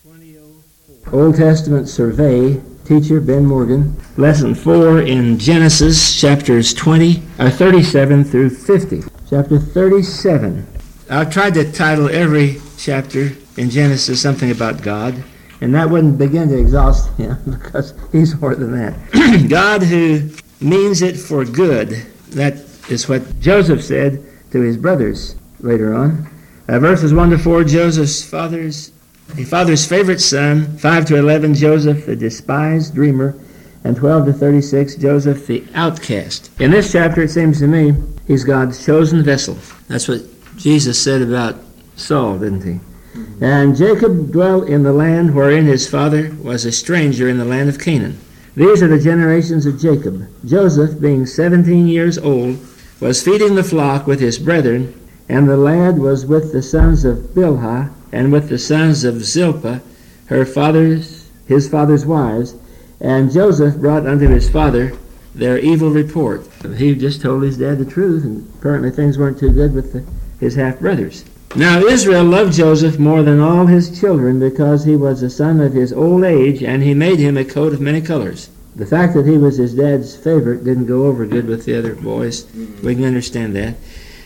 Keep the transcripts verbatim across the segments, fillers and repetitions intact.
Old Testament Survey, teacher Ben Morgan. Lesson four in Genesis, chapters twenty, or thirty-seven through fifty. Chapter thirty-seven. I've tried to title every chapter in Genesis something about God, and that wouldn't begin to exhaust him because he's more than that. God who means it for good. That is what Joseph said to his brothers later on. Uh, verses one to four, Joseph's father's his father's favorite son. five to eleven, Joseph the despised dreamer. And twelve to thirty-six, Joseph the outcast. In this chapter, it seems to me, he's God's chosen vessel. That's what Jesus said about Saul, didn't he? And Jacob dwelt in the land wherein his father was a stranger in the land of Canaan. These are the generations of Jacob. Joseph, being seventeen years old, was feeding the flock with his brethren, and the lad was with the sons of Bilhah, and with the sons of Zilpah, her father's, his father's wives. And Joseph brought unto his father their evil report. He just told his dad the truth, and apparently things weren't too good with the, his half-brothers. Now Israel loved Joseph more than all his children, because he was the son of his old age, and he made him a coat of many colors. The fact that he was his dad's favorite didn't go over good with the other boys. We can understand that.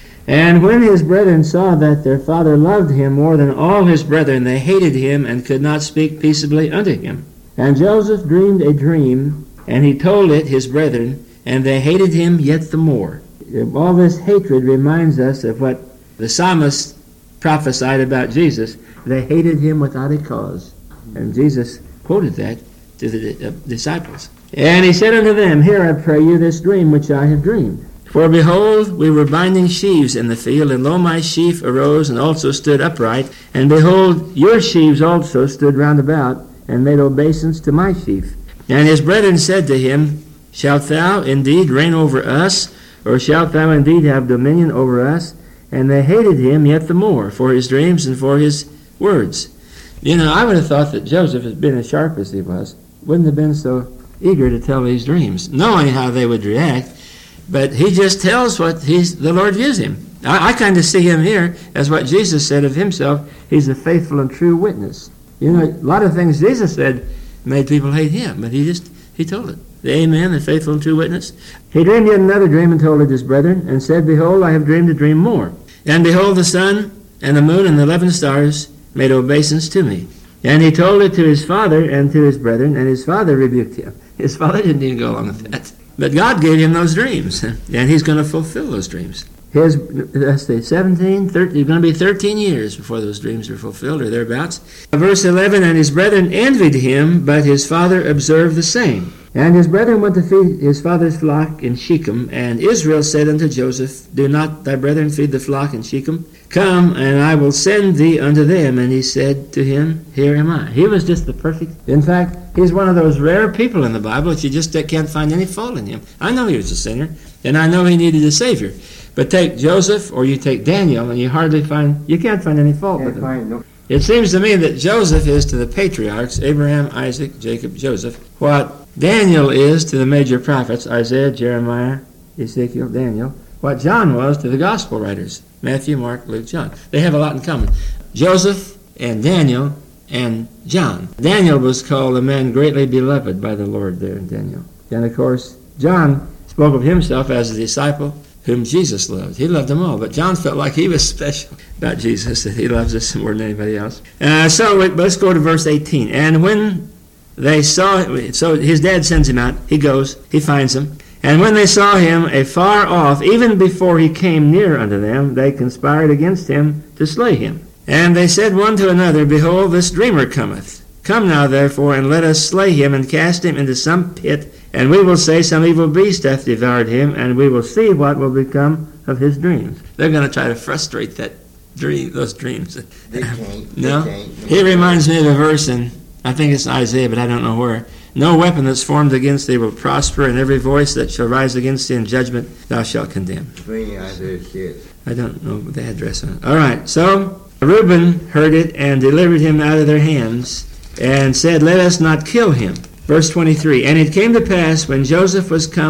And when his brethren saw that their father loved him more than all his brethren, they hated him and could not speak peaceably unto him. And Joseph dreamed a dream, and he told it his brethren, and they hated him yet the more. All this hatred reminds us of what the psalmist prophesied about Jesus. They hated him without a cause. And Jesus quoted that to the disciples. And he said unto them, Hear, I pray you, this dream which I have dreamed. For behold, we were binding sheaves in the field, and lo, my sheaf arose and also stood upright. And behold, your sheaves also stood round about, and made obeisance to my sheaf. And his brethren said to him, Shalt thou indeed reign over us, or shalt thou indeed have dominion over us? And they hated him yet the more for his dreams and for his words. You know, I would have thought that Joseph, had been as sharp as he was, wouldn't have been so eager to tell these dreams, knowing how they would react. But he just tells what he's, the Lord gives him. I, I kind of see him here as what Jesus said of himself. He's a faithful and true witness. You know, a lot of things Jesus said made people hate him, but he just, he told it. The Amen, the faithful and true witness. He dreamed yet another dream and told it his brethren, and said, Behold, I have dreamed a dream more. And behold, the sun and the moon and the eleven stars made obeisance to me. And he told it to his father and to his brethren, and his father rebuked him. His father didn't even go along with that. But God gave him those dreams, and he's going to fulfill those dreams. His, let's say, seventeen, thirteen, it's going to be thirteen years before those dreams are fulfilled, or thereabouts. Verse eleven, And his brethren envied him, but his father observed the same. And his brethren went to feed his father's flock in Shechem, and Israel said unto Joseph, Do not thy brethren feed the flock in Shechem? Come, and I will send thee unto them. And he said to him, Here am I. He was just the perfect. In fact, he's one of those rare people in the Bible that you just can't find any fault in him. I know he was a sinner, and I know he needed a Savior. But take Joseph, or you take Daniel, and you hardly find, you can't find any fault with him. No. It seems to me that Joseph is to the patriarchs, Abraham, Isaac, Jacob, Joseph, what Daniel is to the major prophets, Isaiah, Jeremiah, Ezekiel, Daniel, what John was to the gospel writers, Matthew, Mark, Luke, John. They have a lot in common. Joseph and Daniel and John. Daniel was called a man greatly beloved by the Lord there in Daniel. And of course, John spoke of himself as a disciple whom Jesus loved. He loved them all, but John felt like he was special about Jesus, that he loves us more than anybody else. Uh, so let's go to verse eighteen. And when they saw, so his dad sends him out, he goes, he finds him. And when they saw him afar off, even before he came near unto them, they conspired against him to slay him. And they said one to another, Behold, this dreamer cometh. Come now, therefore, and let us slay him, and cast him into some pit, and we will say some evil beast hath devoured him, and we will see what will become of his dreams. They're going to try to frustrate that dream, those dreams. They can't. No? They can't. He reminds me of a verse in, I think it's Isaiah, but I don't know where. No weapon that's formed against thee will prosper, and every voice that shall rise against thee in judgment thou shalt condemn. Isaiah six. I don't know the address on it. All right, so Reuben heard it and delivered him out of their hands, and said, Let us not kill him. Verse twenty-three, And it came to pass, when Joseph was come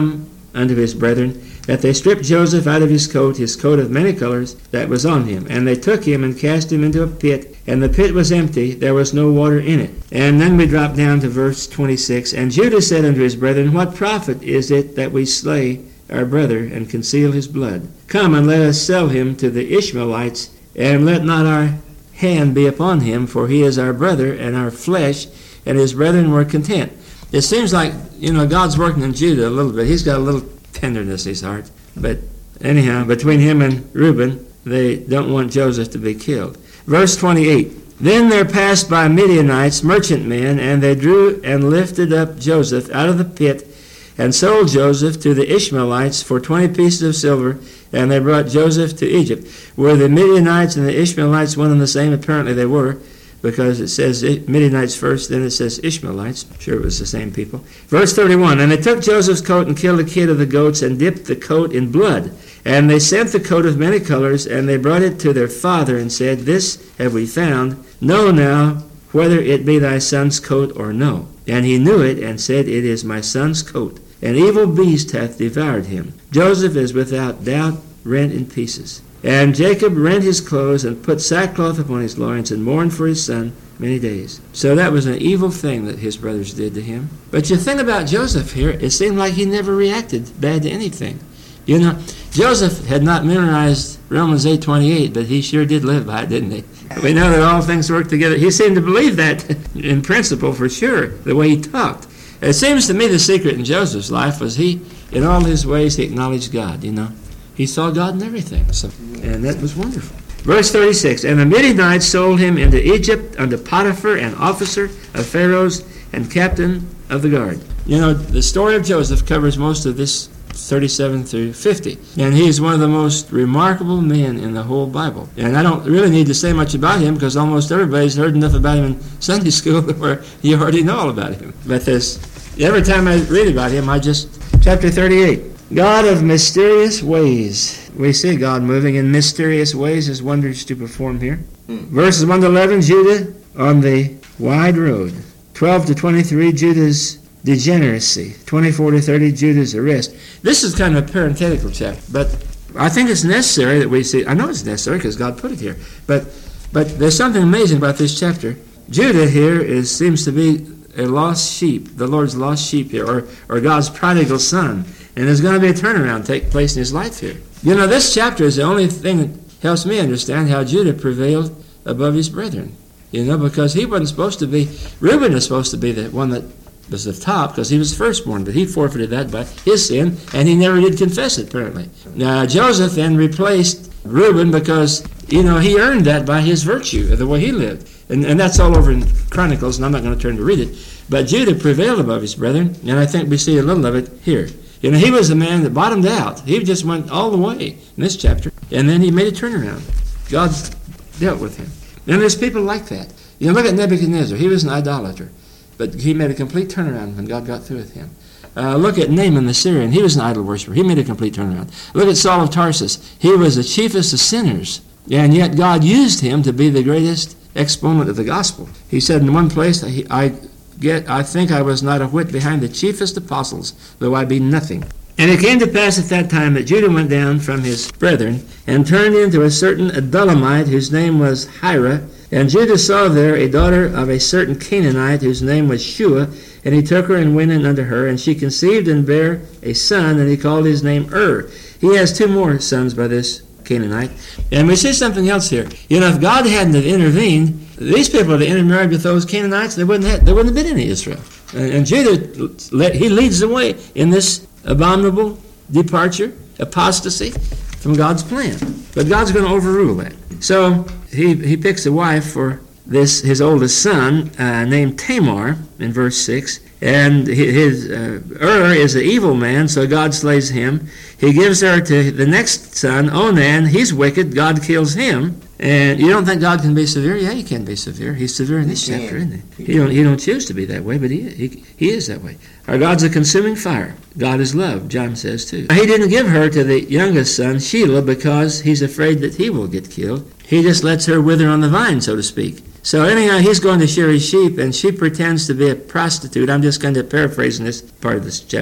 unto his brethren, that they stripped Joseph out of his coat, his coat of many colors, that was on him. And they took him and cast him into a pit, and the pit was empty, there was no water in it. And then we drop down to verse twenty-six. And Judah said unto his brethren, What profit is it that we slay our brother and conceal his blood? Come and let us sell him to the Ishmaelites, and let not our hand be upon him, for he is our brother and our flesh. And his brethren were content. It seems like, you know, God's working in Judah a little bit. He's got a little tenderness in his heart. But anyhow, between him and Reuben, they don't want Joseph to be killed. Verse twenty-eight. Then there passed by Midianites, merchantmen, and they drew and lifted up Joseph out of the pit, and sold Joseph to the Ishmaelites for twenty pieces of silver, and they brought Joseph to Egypt. Were the Midianites and the Ishmaelites one and the same? Apparently they were, because it says Midianites first, then it says Ishmaelites. I'm sure it was the same people. Verse thirty-one, and they took Joseph's coat and killed a kid of the goats and dipped the coat in blood. And they sent the coat of many colors, and they brought it to their father and said, This have we found. Know now whether it be thy son's coat or no. And he knew it and said, It is my son's coat. An evil beast hath devoured him. Joseph is without doubt rent in pieces. And Jacob rent his clothes and put sackcloth upon his loins and mourned for his son many days. So that was an evil thing that his brothers did to him. But you think about Joseph here, it seemed like he never reacted bad to anything. You know, Joseph had not memorized Romans eight twenty-eight, but he sure did live by it, didn't he? We know that all things work together. He seemed to believe that in principle for sure, the way he talked. It seems to me the secret in Joseph's life was he, in all his ways, he acknowledged God, you know. He saw God in everything, so, and that was wonderful. Verse thirty-six, and the Midianites sold him into Egypt unto Potiphar, an officer of Pharaoh's and captain of the guard. You know, the story of Joseph covers most of this thirty-seven through fifty. And he is one of the most remarkable men in the whole Bible. And I don't really need to say much about him because almost everybody's heard enough about him in Sunday school where you already know all about him. But this, every time I read about him, I just, chapter thirty-eight. God of mysterious ways. We see God moving in mysterious ways, his wonders to perform here. Hmm. Verses one to eleven, Judah on the wide road. twelve to twenty-three, Judah's degeneracy. twenty-four to thirty, Judah's arrest. This is kind of a parenthetical chapter, but I think it's necessary that we see. I know it's necessary because God put it here, but but there's something amazing about this chapter. Judah here is seems to be a lost sheep, the Lord's lost sheep here, or or God's prodigal son, and there's going to be a turnaround take place in his life here. You know, this chapter is the only thing that helps me understand how Judah prevailed above his brethren. You know, because he wasn't supposed to be. Reuben is supposed to be the one that was the top because he was firstborn, but he forfeited that by his sin, and he never did confess it, apparently. Now, Joseph then replaced Reuben because, you know, he earned that by his virtue, the way he lived. And, and that's all over in Chronicles, and I'm not going to turn to read it. But Judah prevailed above his brethren, and I think we see a little of it here. You know, he was a man that bottomed out. He just went all the way in this chapter, and then he made a turnaround. God dealt with him. And there's people like that. You know, look at Nebuchadnezzar. He was an idolater. But he made a complete turnaround when God got through with him. Uh, look at Naaman the Syrian. He was an idol worshiper. He made a complete turnaround. Look at Saul of Tarsus. He was the chiefest of sinners. And yet God used him to be the greatest exponent of the gospel. He said in one place, I, I, get, I think I was not a whit behind the chiefest apostles, though I be nothing. And it came to pass at that time that Judah went down from his brethren and turned into a certain Adullamite whose name was Hira. And Judah saw there a daughter of a certain Canaanite whose name was Shua, and he took her and went in unto her, and she conceived and bare a son, and he called his name Ur. He has two more sons by this Canaanite. And we see something else here. You know, if God hadn't have intervened, these people that intermarried with those Canaanites, there wouldn't have, there wouldn't have been any Israel. And, and Judah, he leads the way in this abominable departure, apostasy from God's plan. But God's going to overrule that. So he he picks a wife for this his oldest son uh, named Tamar in verse six, and his uh, Ur is an evil man, so God slays him. He gives her to the next son, Onan. He's wicked. God kills him. And you don't think God can be severe? Yeah, he can be severe. He's severe in this he chapter, isn't he? He don't, he don't choose to be that way, but he, he he is that way. Our God's a consuming fire. God is love, John says too. He didn't give her to the youngest son, Shelah, because he's afraid that he will get killed. He just lets her wither on the vine, so to speak. So anyhow, he's going to shear his sheep, and she pretends to be a prostitute. I'm just going to paraphrase in this part of this chapter.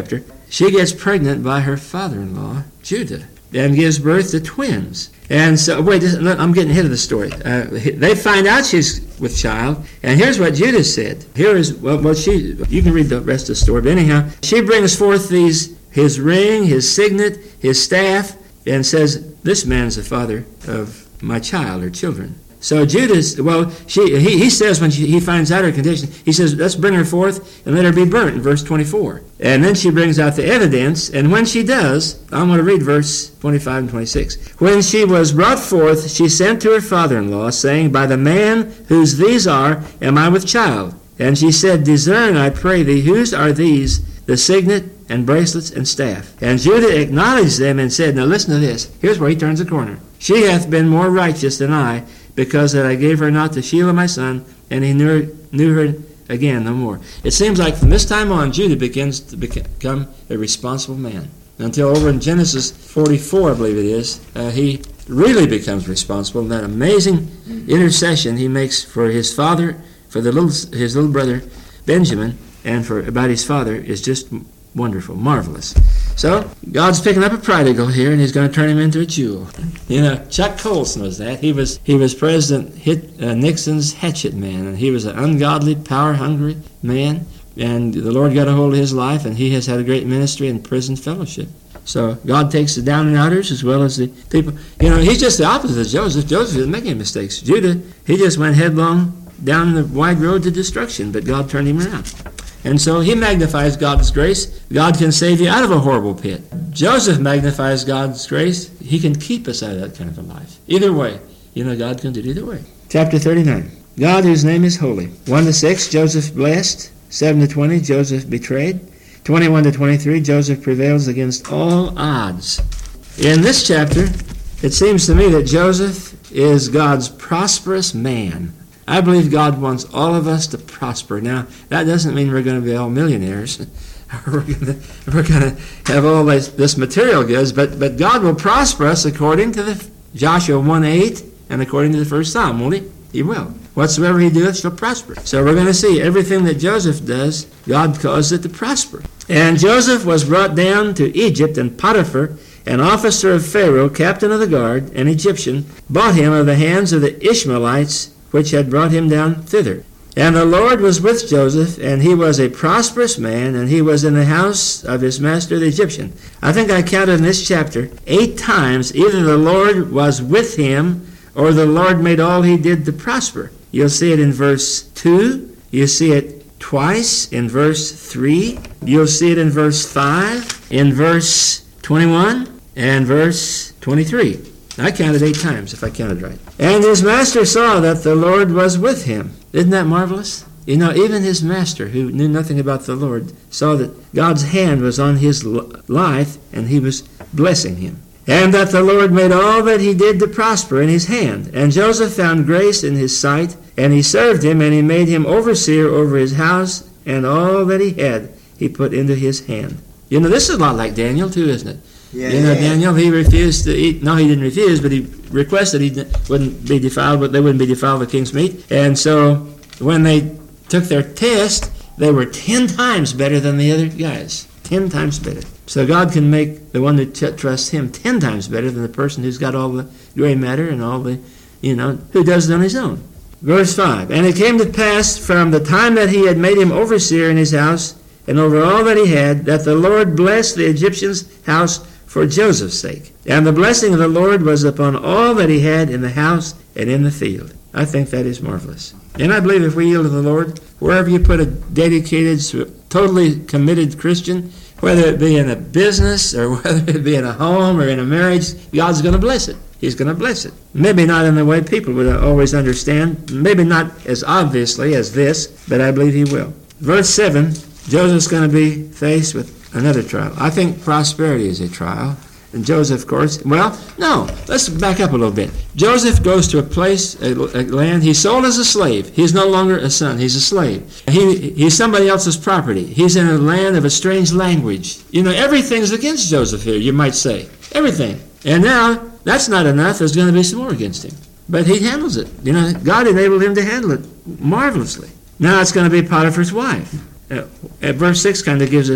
she gets pregnant by her father-in-law, Judah, and gives birth to twins. And so, wait, I'm getting ahead of the story. Uh, they find out she's with child, and here's what Judah said. Here is, well, well, she, you can read the rest of the story, but anyhow, she brings forth these, his ring, his signet, his staff, and says, this man's the father of my child or children. So Judas, well, she, he, he says when she, he finds out her condition, he says, let's bring her forth and let her be burnt, in verse twenty-four. And then she brings out the evidence, and when she does, I'm going to read verse twenty-five and twenty-six. When she was brought forth, she sent to her father-in-law, saying, by the man whose these are, am I with child? And she said, discern, I pray thee, whose are these, the signet and bracelets and staff? And Judah acknowledged them and said, now listen to this. Here's where he turns the corner. She hath been more righteous than I, because that I gave her not to Shelah my son, and he knew, knew her again no more. It seems like from this time on, Judah begins to become a responsible man. Until over in Genesis forty-four, I believe it is, uh, he really becomes responsible. And that amazing intercession he makes for his father, for the little his little brother Benjamin, and for about his father is just wonderful, marvelous. So, God's picking up a prodigal here, and he's going to turn him into a jewel. You know, Chuck Colson knows that. He was he was President Hit, uh, Nixon's hatchet man, and he was an ungodly, power-hungry man, and the Lord got a hold of his life, and he has had a great ministry and prison fellowship. So, God takes the down and outers as well as the people. You know, he's just the opposite of Joseph. Joseph didn't make any mistakes. Judah, he just went headlong down the wide road to destruction, but God turned him around. And so he magnifies God's grace. God can save you out of a horrible pit. Joseph magnifies God's grace. He can keep us out of that kind of a life. Either way, you know, God can do it either way. Chapter thirty-nine. God whose name is holy. one to six, Joseph blessed. seven to twenty, Joseph betrayed. twenty-one to twenty-three, Joseph prevails against all odds. In this chapter, it seems to me that Joseph is God's prosperous man. I believe God wants all of us to prosper. Now, that doesn't mean we're going to be all millionaires. we're going to, we're going to have all this, this material goods, but, but God will prosper us according to the Joshua one eight and according to the first Psalm, won't he? He will. Whatsoever he doeth shall prosper. So we're going to see everything that Joseph does, God causes it to prosper. And Joseph was brought down to Egypt, and Potiphar, an officer of Pharaoh, captain of the guard, an Egyptian, bought him of the hands of the Ishmaelites, which had brought him down thither. And the Lord was with Joseph, and he was a prosperous man, and he was in the house of his master the Egyptian. I think I counted in this chapter eight times either the Lord was with him or the Lord made all he did to prosper. You'll see it in verse two. You see it twice in verse three. You'll see it in verse five, in verse twenty-one, and verse twenty-three. I counted eight times, if I counted right. And his master saw that the Lord was with him. Isn't that marvelous? You know, even his master, who knew nothing about the Lord, saw that God's hand was on his life, and he was blessing him. And that the Lord made all that he did to prosper in his hand. And Joseph found grace in his sight, and he served him, and he made him overseer over his house, and all that he had he put into his hand. You know, this is a lot like Daniel, too, isn't it? Yeah, you know, yeah. Daniel, he refused to eat. No, he didn't refuse, but he requested he wouldn't be defiled, but they wouldn't be defiled with king's meat. And so when they took their test, they were ten times better than the other guys. Ten times better. So God can make the one that t- trusts him ten times better than the person who's got all the gray matter and all the, you know, who does it on his own. Verse five. And it came to pass from the time that he had made him overseer in his house and over all that he had, that the Lord blessed the Egyptian's house for Joseph's sake. And the blessing of the Lord was upon all that he had in the house and in the field. I think that is marvelous. And I believe if we yield to the Lord, wherever you put a dedicated, totally committed Christian, whether it be in a business or whether it be in a home or in a marriage, God's going to bless it. He's going to bless it. Maybe not in the way people would always understand. Maybe not as obviously as this, but I believe he will. Verse seven, Joseph's going to be faced with another trial. I think prosperity is a trial. And Joseph, of course, well, no, let's back up a little bit. Joseph goes to a place, a, a land, he's sold as a slave. He's no longer a son, he's a slave. He, he's somebody else's property. He's in a land of a strange language. You know, everything's against Joseph here, you might say. Everything. And now, that's not enough, there's going to be some more against him. But he handles it. You know, God enabled him to handle it marvelously. Now it's going to be Potiphar's wife. Uh, at verse six kind of gives us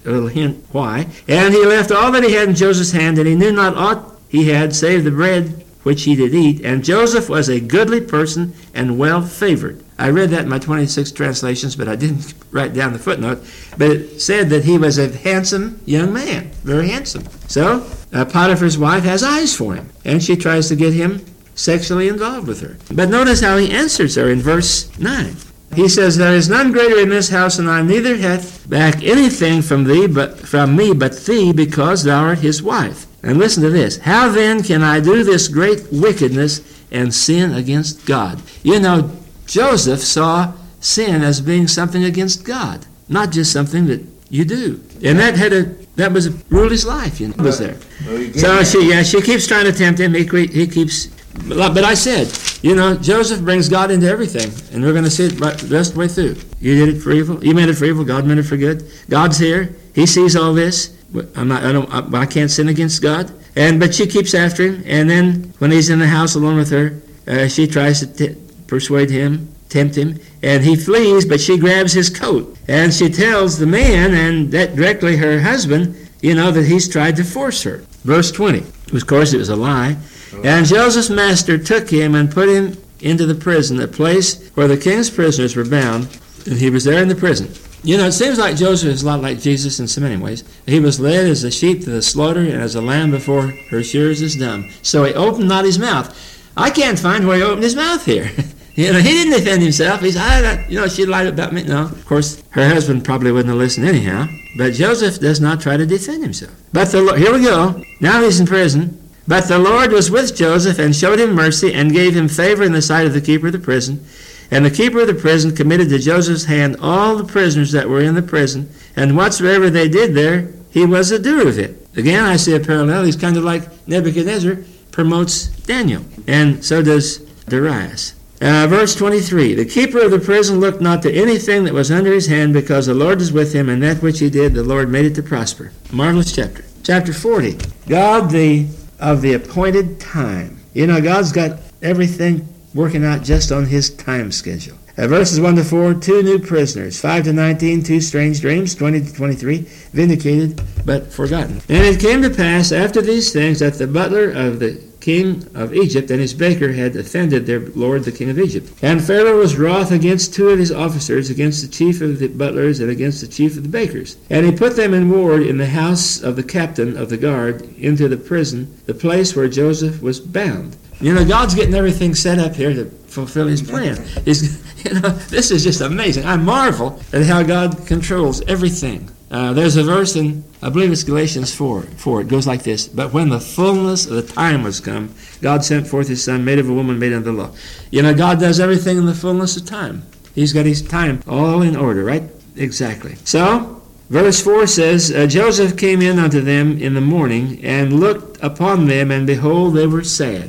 a little hint why. And he left all that he had in Joseph's hand, and he knew not aught he had save the bread which he did eat. And Joseph was a goodly person and well favored. I read that in my twenty-six translations, but I didn't write down the footnote. But it said that he was a handsome young man, very handsome. So uh, Potiphar's wife has eyes for him, and she tries to get him sexually involved with her. But notice how he answers her in verse nine. He says, there is none greater in this house than I, neither hath back anything from thee, but from me, but thee, because thou art his wife. And listen to this. How then can I do this great wickedness and sin against God? You know, Joseph saw sin as being something against God, not just something that you do. And that had a that was ruled his life. You know, was there. So she yeah she keeps trying to tempt him. He he keeps. But I said, you know, Joseph brings God into everything, and we're going to see it right, the rest of the way through. You did it for evil. You meant it for evil. God meant it for good. God's here. He sees all this. I'm not. I don't. I, I can't sin against God. And but she keeps after him. And then when he's in the house alone with her, uh, she tries to t- persuade him, tempt him, and he flees. But she grabs his coat, and she tells the man, and that directly her husband, you know, that he's tried to force her. Verse twenty. Of course, it was a lie. And Joseph's master took him and put him into the prison, a place where the king's prisoners were bound, and he was there in the prison. You know, it seems like Joseph is a lot like Jesus in so many ways. He was led as a sheep to the slaughter, and as a lamb before her shearers is dumb. So he opened not his mouth. I can't find where he opened his mouth here. You know, he didn't defend himself. He said, I, you know, she lied about me. No, of course, her husband probably wouldn't have listened anyhow. But Joseph does not try to defend himself. But the Lord, here we go. Now he's in prison. But the Lord was with Joseph and showed him mercy and gave him favor in the sight of the keeper of the prison. And the keeper of the prison committed to Joseph's hand all the prisoners that were in the prison, and whatsoever they did there, he was a doer of it. Again, I see a parallel. He's kind of like Nebuchadnezzar promotes Daniel, and so does Darius. Uh, verse twenty-three, the keeper of the prison looked not to anything that was under his hand, because the Lord was with him, and that which he did, the Lord made it to prosper. Marvelous chapter. Chapter forty, God the of the appointed time. You know, God's got everything working out just on his time schedule. Uh, verses one to four, two new prisoners. five to nineteen, two strange dreams. twenty to twenty-three, vindicated but forgotten. And it came to pass after these things that the butler of the king of Egypt and his baker had offended their lord the king of Egypt. And Pharaoh was wroth against two of his officers, against the chief of the butlers and against the chief of the bakers. And he put them in ward in the house of the captain of the guard into the prison, the place where Joseph was bound. You know, God's getting everything set up here to fulfill his plan. He's, you know, this is just amazing. I marvel at how God controls everything. Uh, there's a verse in, I believe it's Galatians four, four. It goes like this. But when the fullness of the time was come, God sent forth his son, made of a woman, made under the law. You know, God does everything in the fullness of time. He's got his time all in order, right? Exactly. So, verse four says, uh, Joseph came in unto them in the morning, and looked upon them, and behold, they were sad.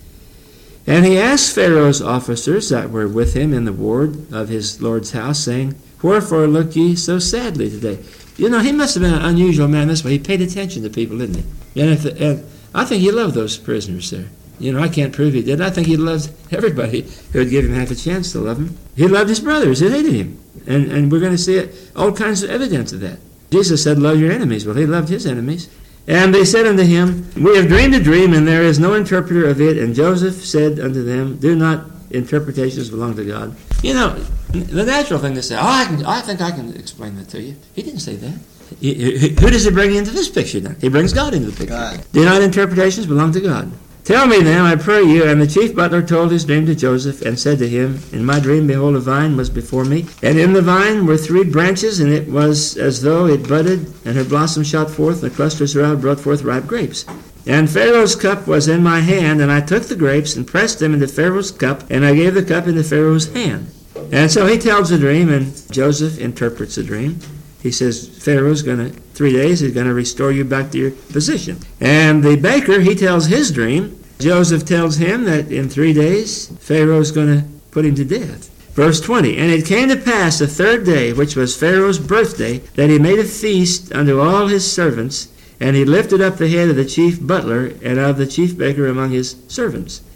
And he asked Pharaoh's officers that were with him in the ward of his lord's house, saying, Wherefore look ye so sadly today? You know, he must have been an unusual man this way. He paid attention to people, didn't he? And, if the, and I think he loved those prisoners there. You know, I can't prove he did. I think he loved everybody who would give him half a chance to love him. He loved his brothers. He hated him. And, and we're going to see it, all kinds of evidence of that. Jesus said, love your enemies. Well, he loved his enemies. And they said unto him, We have dreamed a dream, and there is no interpreter of it. And Joseph said unto them, Do not interpretations belong to God? You know, the natural thing to say, oh, I, can, I think I can explain that to you. He didn't say that. He, he, who does he bring into this picture then? He brings God into the picture. God. Do not interpretations belong to God? Tell me then, I pray you. And the chief butler told his dream to Joseph, and said to him, In my dream, behold, a vine was before me, and in the vine were three branches, and it was as though it budded, and her blossom shot forth, and the clusters thereof brought forth ripe grapes. And Pharaoh's cup was in my hand, and I took the grapes, and pressed them into Pharaoh's cup, and I gave the cup into Pharaoh's hand. And so he tells the dream, and Joseph interprets the dream. He says, Pharaoh's going to, three days, he's going to restore you back to your position. And the baker, he tells his dream. Joseph tells him that in three days, Pharaoh's going to put him to death. Verse twenty, And it came to pass the third day, which was Pharaoh's birthday, that he made a feast unto all his servants, and he lifted up the head of the chief butler and of the chief baker among his servants.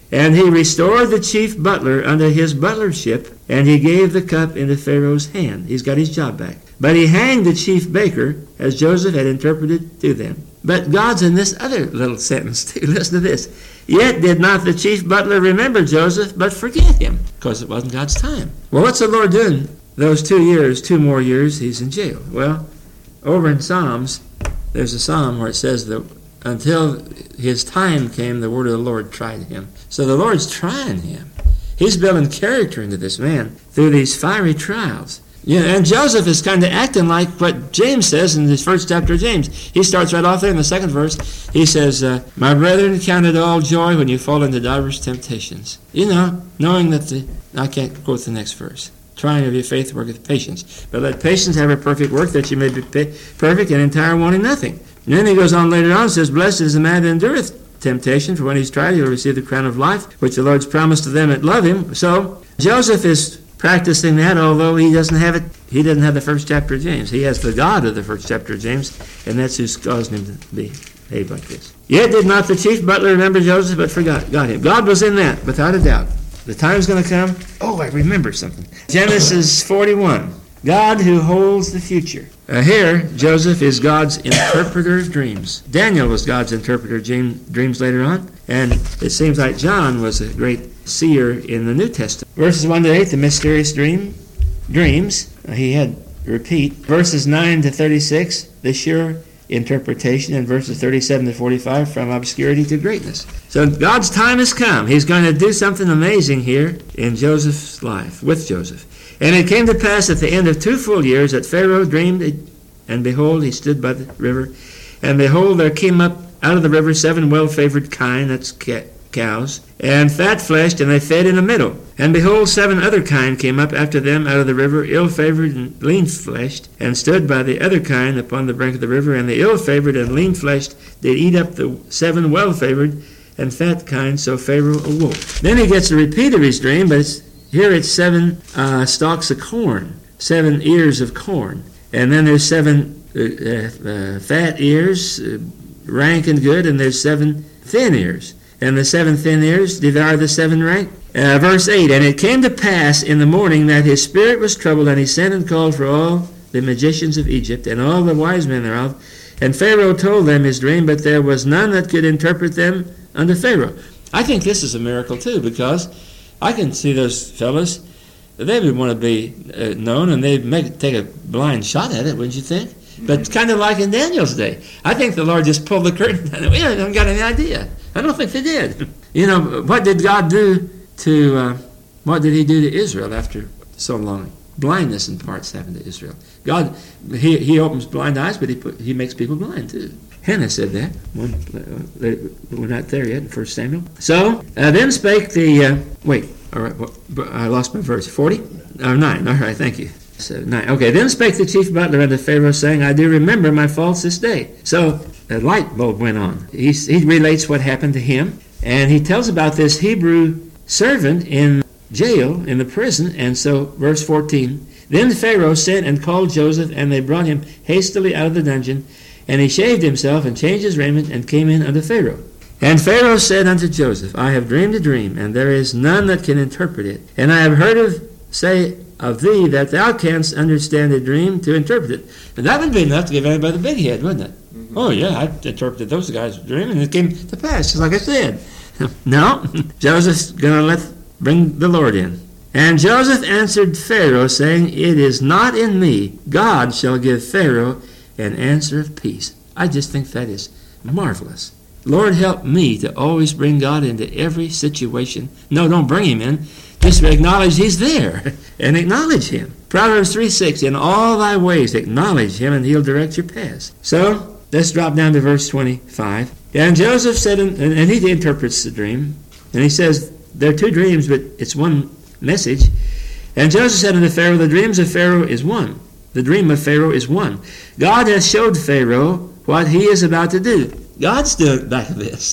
And he restored the chief butler unto his butlership, and he gave the cup into Pharaoh's hand. He's got his job back. But he hanged the chief baker, as Joseph had interpreted to them. But God's in this other little sentence too. Listen to this. Yet did not the chief butler remember Joseph, but forget him, because it wasn't God's time. Well, what's the Lord doing those two years, two more years, he's in jail? Well, over in Psalms, there's a psalm where it says that until his time came, the word of the Lord tried him. So the Lord's trying him. He's building character into this man through these fiery trials. Yeah, and Joseph is kind of acting like what James says in his first chapter of James. He starts right off there in the second verse. He says, uh, my brethren, count it all joy when you fall into diverse temptations. You know, knowing that the... I can't quote the next verse. Trying of your faith worketh patience. But let patience have a perfect work, that you may be perfect and entire, wanting nothing. And then he goes on later on and says, blessed is the man that endureth temptation, for when he's tried, he'll receive the crown of life, which the Lord's promised to them that love him. So Joseph is practicing that, although he doesn't have it. He doesn't have the first chapter of James. He has the God of the first chapter of James, and that's who's causing him to behave like this. Yet did not the chief butler remember Joseph, but forgot got him. God was in that, without a doubt. The time's going to come. Oh, I remember something. Genesis forty-one. God who holds the future. Uh, here, Joseph is God's interpreter of dreams. Daniel was God's interpreter of dreams later on. And it seems like John was a great seer in the New Testament. Verses one to eight, the mysterious dream, dreams. Uh, he had repeat. Verses nine to thirty-six, the sure interpretation. And verses thirty-seven to forty-five, from obscurity to greatness. So God's time has come. He's going to do something amazing here in Joseph's life, with Joseph. And it came to pass at the end of two full years that Pharaoh dreamed, and behold, he stood by the river. And behold, there came up out of the river seven well-favored kine, that's cows, and fat-fleshed, and they fed in the middle. And behold, seven other kine came up after them out of the river, ill-favored and lean-fleshed, and stood by the other kine upon the brink of the river. And the ill-favored and lean-fleshed did eat up the seven well-favored and fat kine, so Pharaoh awoke. Then he gets a repeat of his dream, but it's here it's seven uh, stalks of corn, seven ears of corn. And then there's seven uh, uh, fat ears, uh, rank and good, and there's seven thin ears. And the seven thin ears devour the seven rank. Uh, verse eight, and it came to pass in the morning that his spirit was troubled, and he sent and called for all the magicians of Egypt, and all the wise men thereof. And Pharaoh told them his dream, but there was none that could interpret them unto Pharaoh. I think this is a miracle too, because I can see those fellas, they would want to be uh, known, and they'd make, take a blind shot at it, wouldn't you think? But kind of like in Daniel's day. I think the Lord just pulled the curtain down. We haven't got any idea. I don't think they did. You know, what did God do to, uh, what did he do to Israel after so long? Blindness in parts happened to Israel. God, he, he opens blind eyes, but he, put, he makes people blind too. Hannah said that. One, uh, we're not there yet in First Samuel. So, uh, then spake the, uh, wait, all right, well, I lost my verse. forty? Oh, nine, all right, thank you. So, nine. Okay, then spake the chief butler unto Pharaoh, saying, I do remember my faults this day. So, a light bulb went on. He, he relates what happened to him, and he tells about this Hebrew servant in jail, in the prison, and so, verse fourteen, then Pharaoh sent and called Joseph, and they brought him hastily out of the dungeon, and he shaved himself, and changed his raiment, and came in unto Pharaoh. And Pharaoh said unto Joseph, I have dreamed a dream, and there is none that can interpret it. And I have heard of say of thee that thou canst understand a dream to interpret it. And that would be enough to give anybody the big head, wouldn't it? Mm-hmm. Oh yeah, I interpreted those guys' dream, and it came to pass, just like I said. No, Joseph's going to let bring the Lord in. And Joseph answered Pharaoh, saying, It is not in me. God shall give Pharaoh an answer of peace. I just think that is marvelous. Lord, help me to always bring God into every situation. No, don't bring him in. Just acknowledge he's there and acknowledge him. Proverbs three six, in all thy ways acknowledge him, and he'll direct your paths. So, let's drop down to verse twenty-five. And Joseph said, and he interprets the dream, and he says, there are two dreams, but it's one message. And Joseph said unto Pharaoh, the dreams of Pharaoh is one. The dream of Pharaoh is one. God has showed Pharaoh what he is about to do. God's doing back this.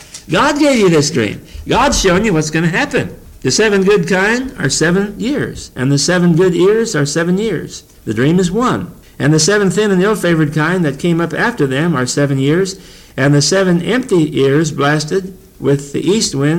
God gave you this dream. God's showing you what's going to happen. The seven good kine are seven years, and the seven good ears are seven years. The dream is one. And the seven thin and ill-favored kine that came up after them are seven years, and the seven empty ears blasted with the east wind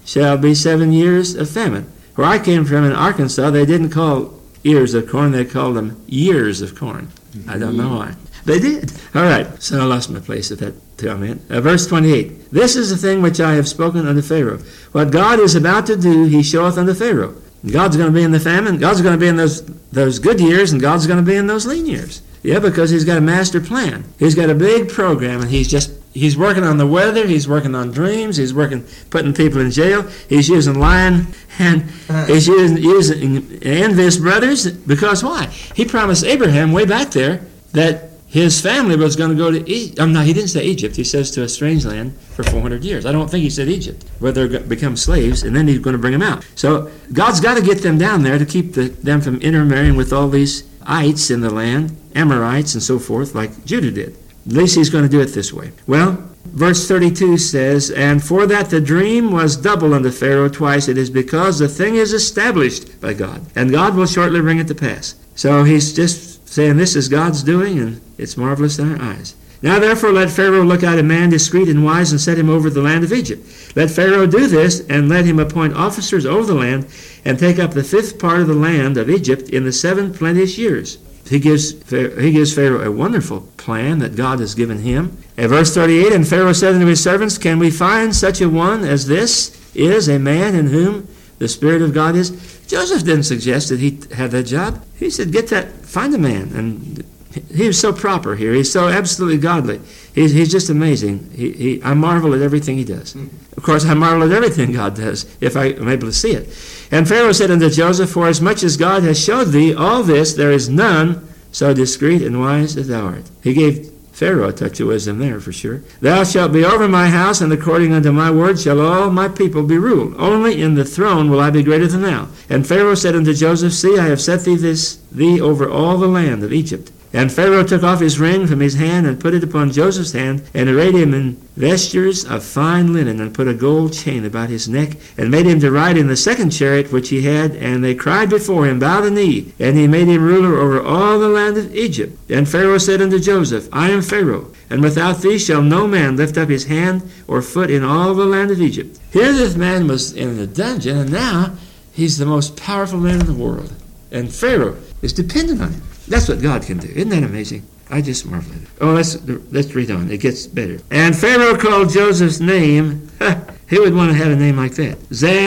shall be seven years of famine. Where I came from in Arkansas, they didn't call ears of corn, they called them years of corn. I don't know why. They did. All right, so I lost my place at that comment. Uh, verse twenty-eight. This is the thing which I have spoken unto Pharaoh. What God is about to do, he showeth unto Pharaoh. God's going to be in the famine. God's going to be in those those good years, and God's going to be in those lean years. Yeah, because he's got a master plan. He's got a big program, and he's just he's working on the weather. He's working on dreams. He's working putting people in jail. He's using lying and he's using, using envious brothers. Because why? He promised Abraham way back there that his family was going to go to Egypt. Um, no, he didn't say Egypt. He says to a strange land for four hundred years. I don't think he said Egypt, where they're going to become slaves, and then he's going to bring them out. So God's got to get them down there to keep the, them from intermarrying with all these ites in the land, Amorites and so forth, like Judah did. At least he's going to do it this way. Well, verse thirty-two says, and for that the dream was double unto Pharaoh twice, it is because the thing is established by God, and God will shortly bring it to pass. So he's just saying this is God's doing, and it's marvelous in our eyes. Now therefore let Pharaoh look out a man discreet and wise, and set him over the land of Egypt. Let Pharaoh do this, and let him appoint officers over the land, and take up the fifth part of the land of Egypt in the seven plenteous years. He gives, he gives Pharaoh a wonderful plan that God has given him. At verse thirty-eight, and Pharaoh said unto his servants, can we find such a one as this is, a man in whom the Spirit of God is? Joseph didn't suggest that he had that job. He said, get that, find a man. And he was so proper here. He's so absolutely godly. He's, he's just amazing. He, he, I marvel at everything he does. Of course, I marvel at everything God does, if I am able to see it. And Pharaoh said unto Joseph, for as much as God has showed thee all this, there is none so discreet and wise as thou art. He gave Pharaoh a touch of wisdom there for sure. Thou shalt be over my house, and according unto my word shall all my people be ruled. Only in the throne will I be greater than thou. And Pharaoh said unto Joseph, see, I have set thee this thee over all the land of Egypt. And Pharaoh took off his ring from his hand, and put it upon Joseph's hand, and arrayed him in vestures of fine linen, and put a gold chain about his neck, and made him to ride in the second chariot which he had. And they cried before him, bow the knee. And he made him ruler over all the land of Egypt. And Pharaoh said unto Joseph, I am Pharaoh, and without thee shall no man lift up his hand or foot in all the land of Egypt. Here this man was in the dungeon, and now he's the most powerful man in the world. And Pharaoh is dependent on him. That's what God can do. Isn't that amazing? I just marvel at it. Oh, let's, let's read on. It gets better. And Pharaoh called Joseph's name, he would want to have a name like that,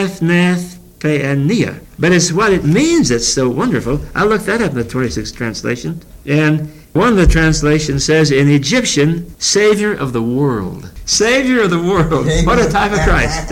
Zaphnath-Paaneah. But it's what it means that's so wonderful. I looked that up in the twenty-sixth translation. And one of the translations says, in Egyptian, Savior of the world. Savior of the world. What a type of Christ.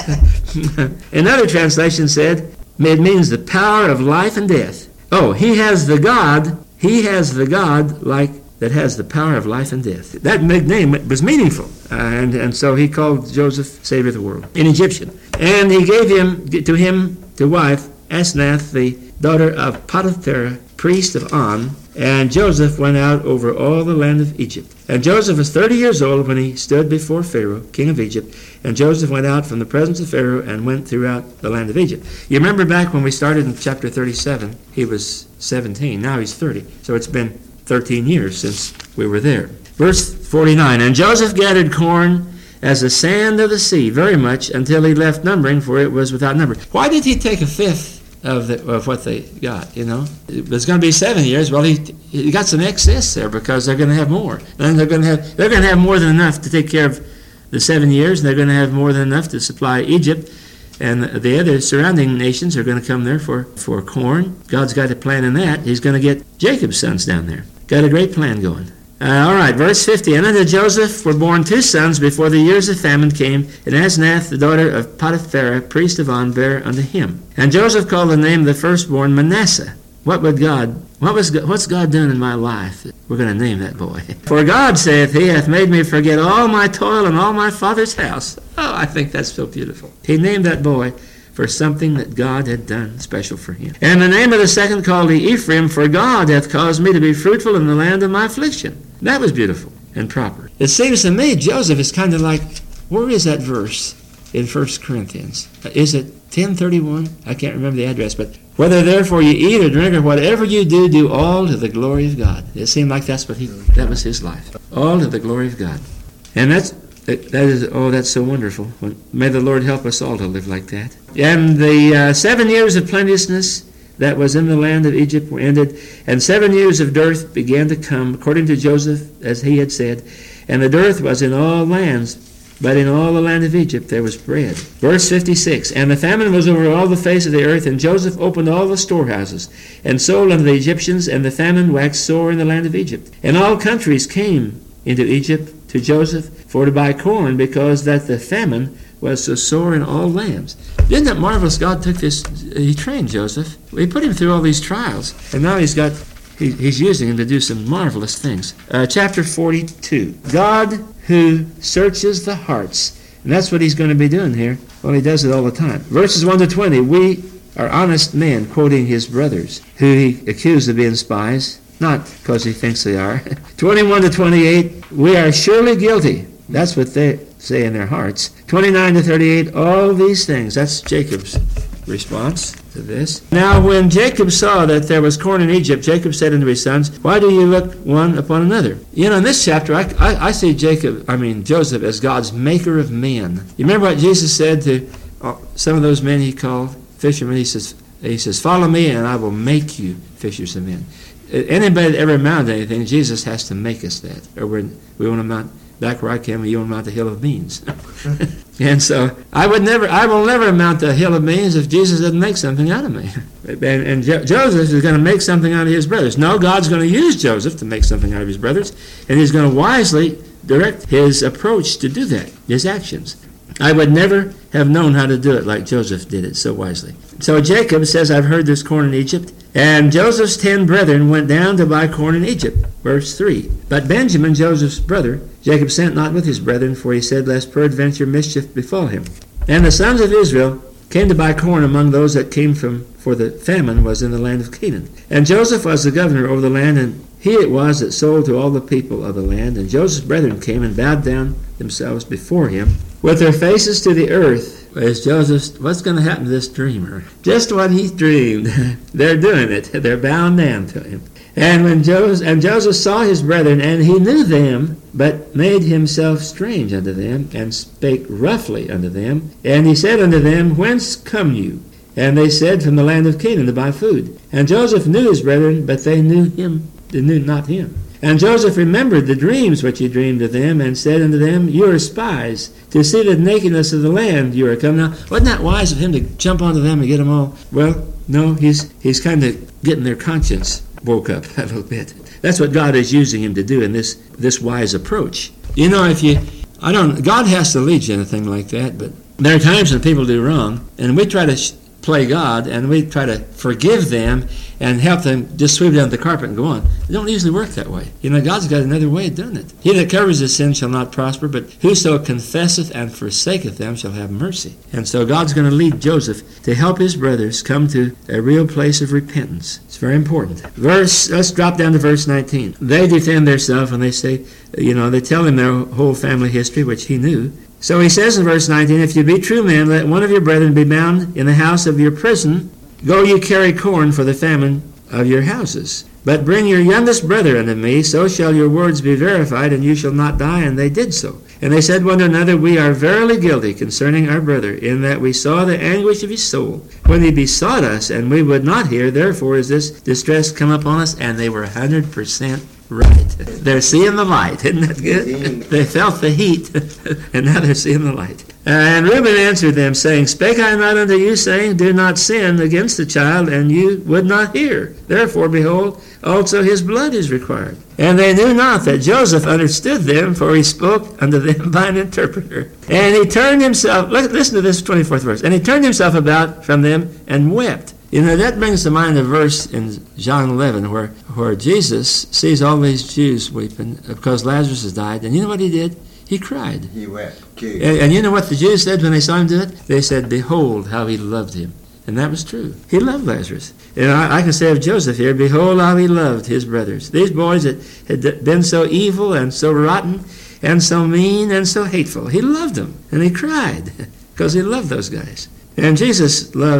Another translation said, it means the power of life and death. Oh, he has the God, he has the God like that has the power of life and death. That name was meaningful. Uh, and, and so he called Joseph Savior of the world in Egyptian. And he gave him to him to wife Asenath, the daughter of Potiphar, priest of On. And Joseph went out over all the land of Egypt. And Joseph was thirty years old when he stood before Pharaoh, king of Egypt. And Joseph went out from the presence of Pharaoh and went throughout the land of Egypt. You remember back when we started in chapter thirty-seven, he was seventeen. Now he's thirty. So it's been thirteen years since we were there. Verse forty-nine, and Joseph gathered corn as the sand of the sea, very much, until he left numbering, for it was without number. Why did he take a fifth of, the, of what they got, you know? It was going to be seven years. Well, he, he got some excess there because they're going to have more. And they're going to have they're going to have more than enough to take care of the seven years, and they're going to have more than enough to supply Egypt. And the other surrounding nations are going to come there for, for corn. God's got a plan in that. He's going to get Jacob's sons down there. Got a great plan going. Uh, all right, verse fifty. And unto Joseph were born two sons before the years of famine came, and Asenath, the daughter of Potiphar, priest of On, bare unto him. And Joseph called the name of the firstborn Manasseh. What would God, what was, what's God doing in my life? We're going to name that boy. For God saith, he hath made me forget all my toil and all my father's house. Oh, I think that's so beautiful. He named that boy for something that God had done special for him. And the name of the second called he Ephraim, for God hath caused me to be fruitful in the land of my affliction. That was beautiful and proper. It seems to me Joseph is kind of like, where is that verse in First Corinthians? Is it ten thirty-one? I can't remember the address, but whether therefore you eat or drink or whatever you do, do all to the glory of God. It seemed like that's what he, that was his life. All to the glory of God. And that's That, that is, oh, that's so wonderful. May the Lord help us all to live like that. And the uh, seven years of plenteousness that was in the land of Egypt were ended, and seven years of dearth began to come, according to Joseph, as he had said. And the dearth was in all lands, but in all the land of Egypt there was bread. Verse fifty-six, and the famine was over all the face of the earth, and Joseph opened all the storehouses, and sold unto the Egyptians, and the famine waxed sore in the land of Egypt. And all countries came into Egypt to Joseph for to buy corn, because that the famine was so sore in all lands. Isn't that marvelous? God took this, he trained Joseph. He put him through all these trials, and now he's got, he, he's using him to do some marvelous things. Uh, chapter forty-two, God who searches the hearts. And that's what he's going to be doing here. Well, he does it all the time. Verses one to twenty, we are honest men, quoting his brothers, who he accused of being spies, not because he thinks they are. twenty-one to twenty-eight, we are surely guilty. That's what they say in their hearts. twenty-nine to thirty-eight, all these things. That's Jacob's response to this. Now when Jacob saw that there was corn in Egypt, Jacob said unto his sons, why do you look one upon another? You know, in this chapter, I, I, I see Jacob, I mean Joseph, as God's maker of men. You remember what Jesus said to uh, some of those men he called fishermen? He says, he says, follow me and I will make you fishers of men. Anybody that ever amounted to anything, Jesus has to make us that. Or we're, we want to amount, back where I came, you want to amount to a hill of beans. And so I would never, I will never amount to a hill of beans if Jesus doesn't make something out of me. And, and jo- Joseph is going to make something out of his brothers. No, God's going to use Joseph to make something out of his brothers, and he's going to wisely direct his approach to do that, his actions. I would never have known how to do it like Joseph did it so wisely. So Jacob says, I've heard there's corn in Egypt. And Joseph's ten brethren went down to buy corn in Egypt. Verse three. But Benjamin, Joseph's brother, Jacob sent not with his brethren, for he said, lest peradventure mischief befall him. And the sons of Israel came to buy corn among those that came from, for the famine was in the land of Canaan. And Joseph was the governor over the land, and he it was that sold to all the people of the land. And Joseph's brethren came and bowed down themselves before him, with their faces to the earth. As Joseph, what's going to happen to this dreamer? Just what he dreamed. They're doing it. They're bowing down to him. And when Joseph, and Joseph saw his brethren, and he knew them, but made himself strange unto them, and spake roughly unto them. And he said unto them, whence come you? And they said, from the land of Canaan to buy food. And Joseph knew his brethren, but they knew him, they knew not him. And Joseph remembered the dreams which he dreamed of them, and said unto them, you are spies, to see the nakedness of the land you are come. Now, wasn't that wise of him to jump onto them and get them all? Well, no, he's he's kind of getting their conscience woke up a little bit. That's what God is using him to do in this, this wise approach. You know, if you, I don't, God has to lead you in a thing like that, but there are times when people do wrong, and we try to sh- play God, and we try to forgive them and help them just sweep down the carpet and go on. It don't usually work that way. You know, God's got another way of doing it. He that covers his sin shall not prosper, but whoso confesseth and forsaketh them shall have mercy. And so God's going to lead Joseph to help his brothers come to a real place of repentance. It's very important. Verse, let's drop down to verse nineteen. They defend themselves, and they say, you know, they tell him their whole family history, which he knew. So he says in verse nineteen, if you be true men, let one of your brethren be bound in the house of your prison. Go you carry corn for the famine of your houses. But bring your youngest brother unto me, so shall your words be verified, and you shall not die. And they did so. And they said one to another, we are verily guilty concerning our brother, in that we saw the anguish of his soul, when he besought us, and we would not hear. Therefore is this distress come upon us. And they were one hundred percent right. They're seeing the light. Isn't that good? They felt the heat, and now they're seeing the light. And Reuben answered them, saying, spake I not unto you, saying, do not sin against the child, and you would not hear. Therefore, behold, also his blood is required. And they knew not that Joseph understood them, for he spoke unto them by an interpreter. And he turned himself, listen to this twenty-fourth verse, and he turned himself about from them and wept. You know, that brings to mind a verse in John eleven where, where Jesus sees all these Jews weeping because Lazarus has died. And you know what he did? He cried. He wept too. And, and you know what the Jews said when they saw him do it? They said, behold how he loved him. And that was true. He loved Lazarus. And I, I can say of Joseph here, behold how he loved his brothers. These boys that had been so evil and so rotten and so mean and so hateful. He loved them. And he cried because he loved those guys. And Jesus loved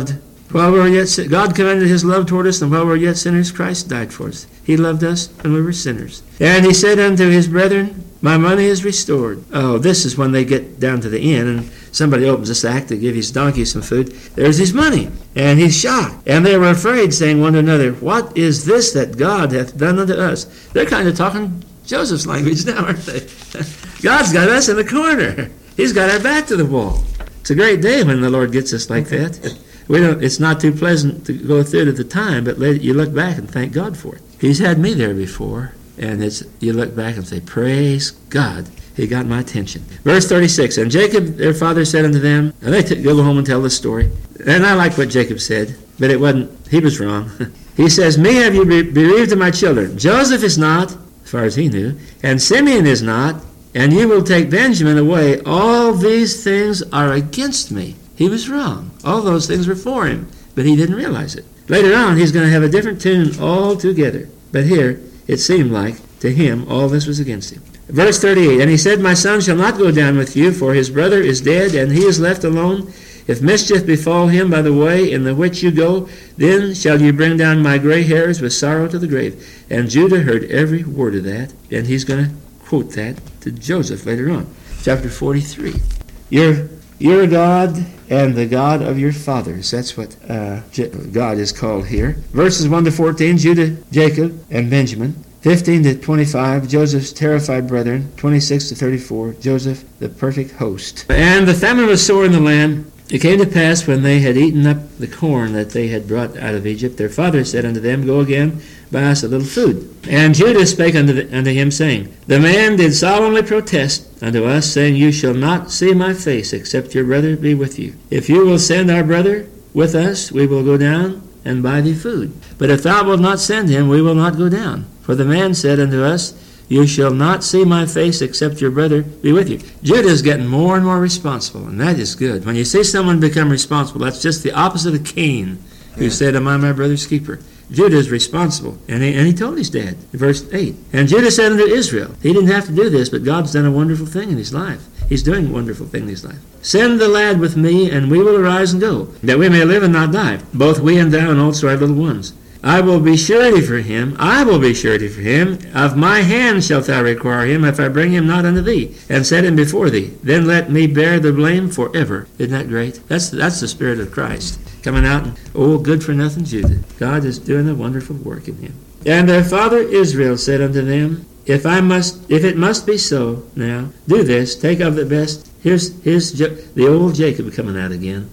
While we were yet sin- God commended his love toward us, and while we were yet sinners, Christ died for us. He loved us when we were sinners. And he said unto his brethren, my money is restored. Oh, this is when they get down to the inn, and somebody opens a sack to give his donkey some food. There's his money, and he's shocked. And they were afraid, saying one to another, what is this that God hath done unto us? They're kind of talking Joseph's language now, aren't they? God's got us in the corner. He's got our back to the wall. It's a great day when the Lord gets us like that. We don't. It's not too pleasant to go through it at the time, but later you look back and thank God for it. He's had me there before, and it's you look back and say, praise God, he got my attention. Verse thirty-six, and Jacob, their father, said unto them, and they t- go home and tell the story. And I like what Jacob said, but it wasn't, he was wrong. He says, me have you be- bereaved of my children. Joseph is not, as far as he knew, and Simeon is not, and you will take Benjamin away. All these things are against me. He was wrong. All those things were for him, but he didn't realize it. Later on, he's going to have a different tune altogether. But here, it seemed like, to him, all this was against him. Verse thirty-eight, and he said, my son shall not go down with you, for his brother is dead, and he is left alone. If mischief befall him by the way in the which you go, then shall you bring down my gray hairs with sorrow to the grave. And Judah heard every word of that, and he's going to quote that to Joseph later on. Chapter forty-three. You're, you're God and the God of your fathers. That's what uh, God is called here. Verses one to fourteen, Judah, Jacob, and Benjamin. fifteen to twenty-five, Joseph's terrified brethren. twenty-six to thirty-four, Joseph, the perfect host. And the famine was sore in the land. It came to pass, when they had eaten up the corn that they had brought out of Egypt, their father said unto them, go again, buy us a little food. And Judah spake unto, the, unto him, saying, the man did solemnly protest unto us, saying, you shall not see my face, except your brother be with you. If you will send our brother with us, we will go down and buy thee food. But if thou wilt not send him, we will not go down. For the man said unto us, you shall not see my face, except your brother be with you. Judah is getting more and more responsible, and that is good. When you see someone become responsible, that's just the opposite of Cain, who yeah. said, am I my brother's keeper? Judah is responsible, and he, and he told his dad, verse eight. And Judah said unto Israel, he didn't have to do this, but God's done a wonderful thing in his life. He's doing a wonderful thing in his life. Send the lad with me, and we will arise and go, that we may live and not die, both we and thou, and also our little ones. I will be surety for him, I will be surety for him. Of my hand shalt thou require him, if I bring him not unto thee, and set him before thee. Then let me bear the blame forever. Isn't that great? That's, that's the Spirit of Christ coming out, and, oh, good for nothing Judah. God is doing a wonderful work in him. And their father Israel said unto them, If I must, if it must be so, now, do this, take of the best. Here's, here's the old Jacob coming out again.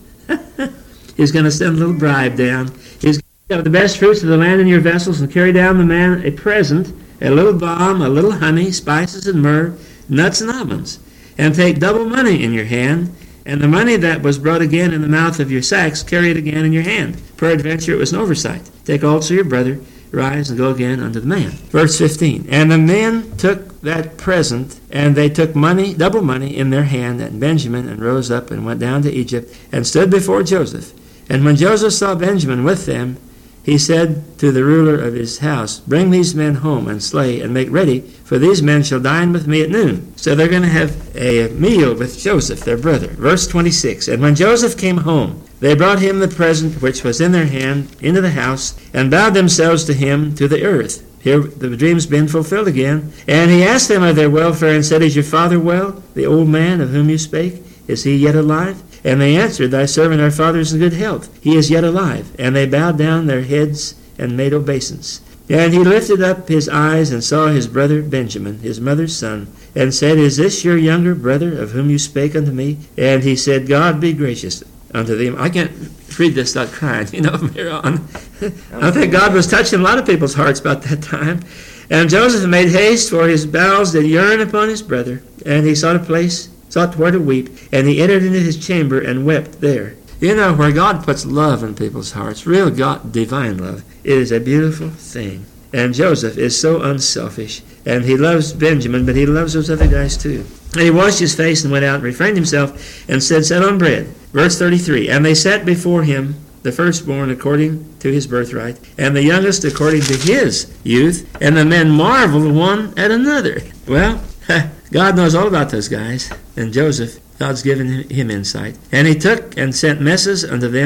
He's going to send a little bribe down. He's of the best fruits of the land in your vessels, and carry down the man a present, a little balm, a little honey, spices and myrrh, nuts and almonds. And take double money in your hand, and the money that was brought again in the mouth of your sacks, carry it again in your hand. Peradventure it was an oversight. Take also your brother, rise and go again unto the man. Verse fifteen. And the men took that present, and they took money, double money, in their hand, and Benjamin, and rose up and went down to Egypt, and stood before Joseph. And when Joseph saw Benjamin with them, he said to the ruler of his house, Bring these men home and slay and make ready, for these men shall dine with me at noon. So they're going to have a meal with Joseph, their brother. Verse twenty-six. And when Joseph came home, they brought him the present which was in their hand into the house, and bowed themselves to him to the earth. Here the dream's been fulfilled again. And he asked them of their welfare, and said, Is your father well, the old man of whom you spake? Is he yet alive? And they answered, Thy servant our father is in good health. He is yet alive. And they bowed down their heads and made obeisance. And he lifted up his eyes and saw his brother Benjamin, his mother's son, and said, Is this your younger brother of whom you spake unto me? And he said, God be gracious unto thee. I can't read this without crying, you know, from here on. I think God was touching a lot of people's hearts about that time. And Joseph made haste, for his bowels did yearn upon his brother. And he sought a place, sought where to weep, and he entered into his chamber and wept there. You know, where God puts love in people's hearts, real God, divine love, it is a beautiful thing. And Joseph is so unselfish, and he loves Benjamin, but he loves those other guys too. And he washed his face and went out and refrained himself, and said, Set on bread. Verse thirty-three, And they set before him the firstborn according to his birthright, and the youngest according to his youth, and the men marveled one at another. Well, God knows all about those guys, and Joseph, God's given him insight. And he took and sent messes unto them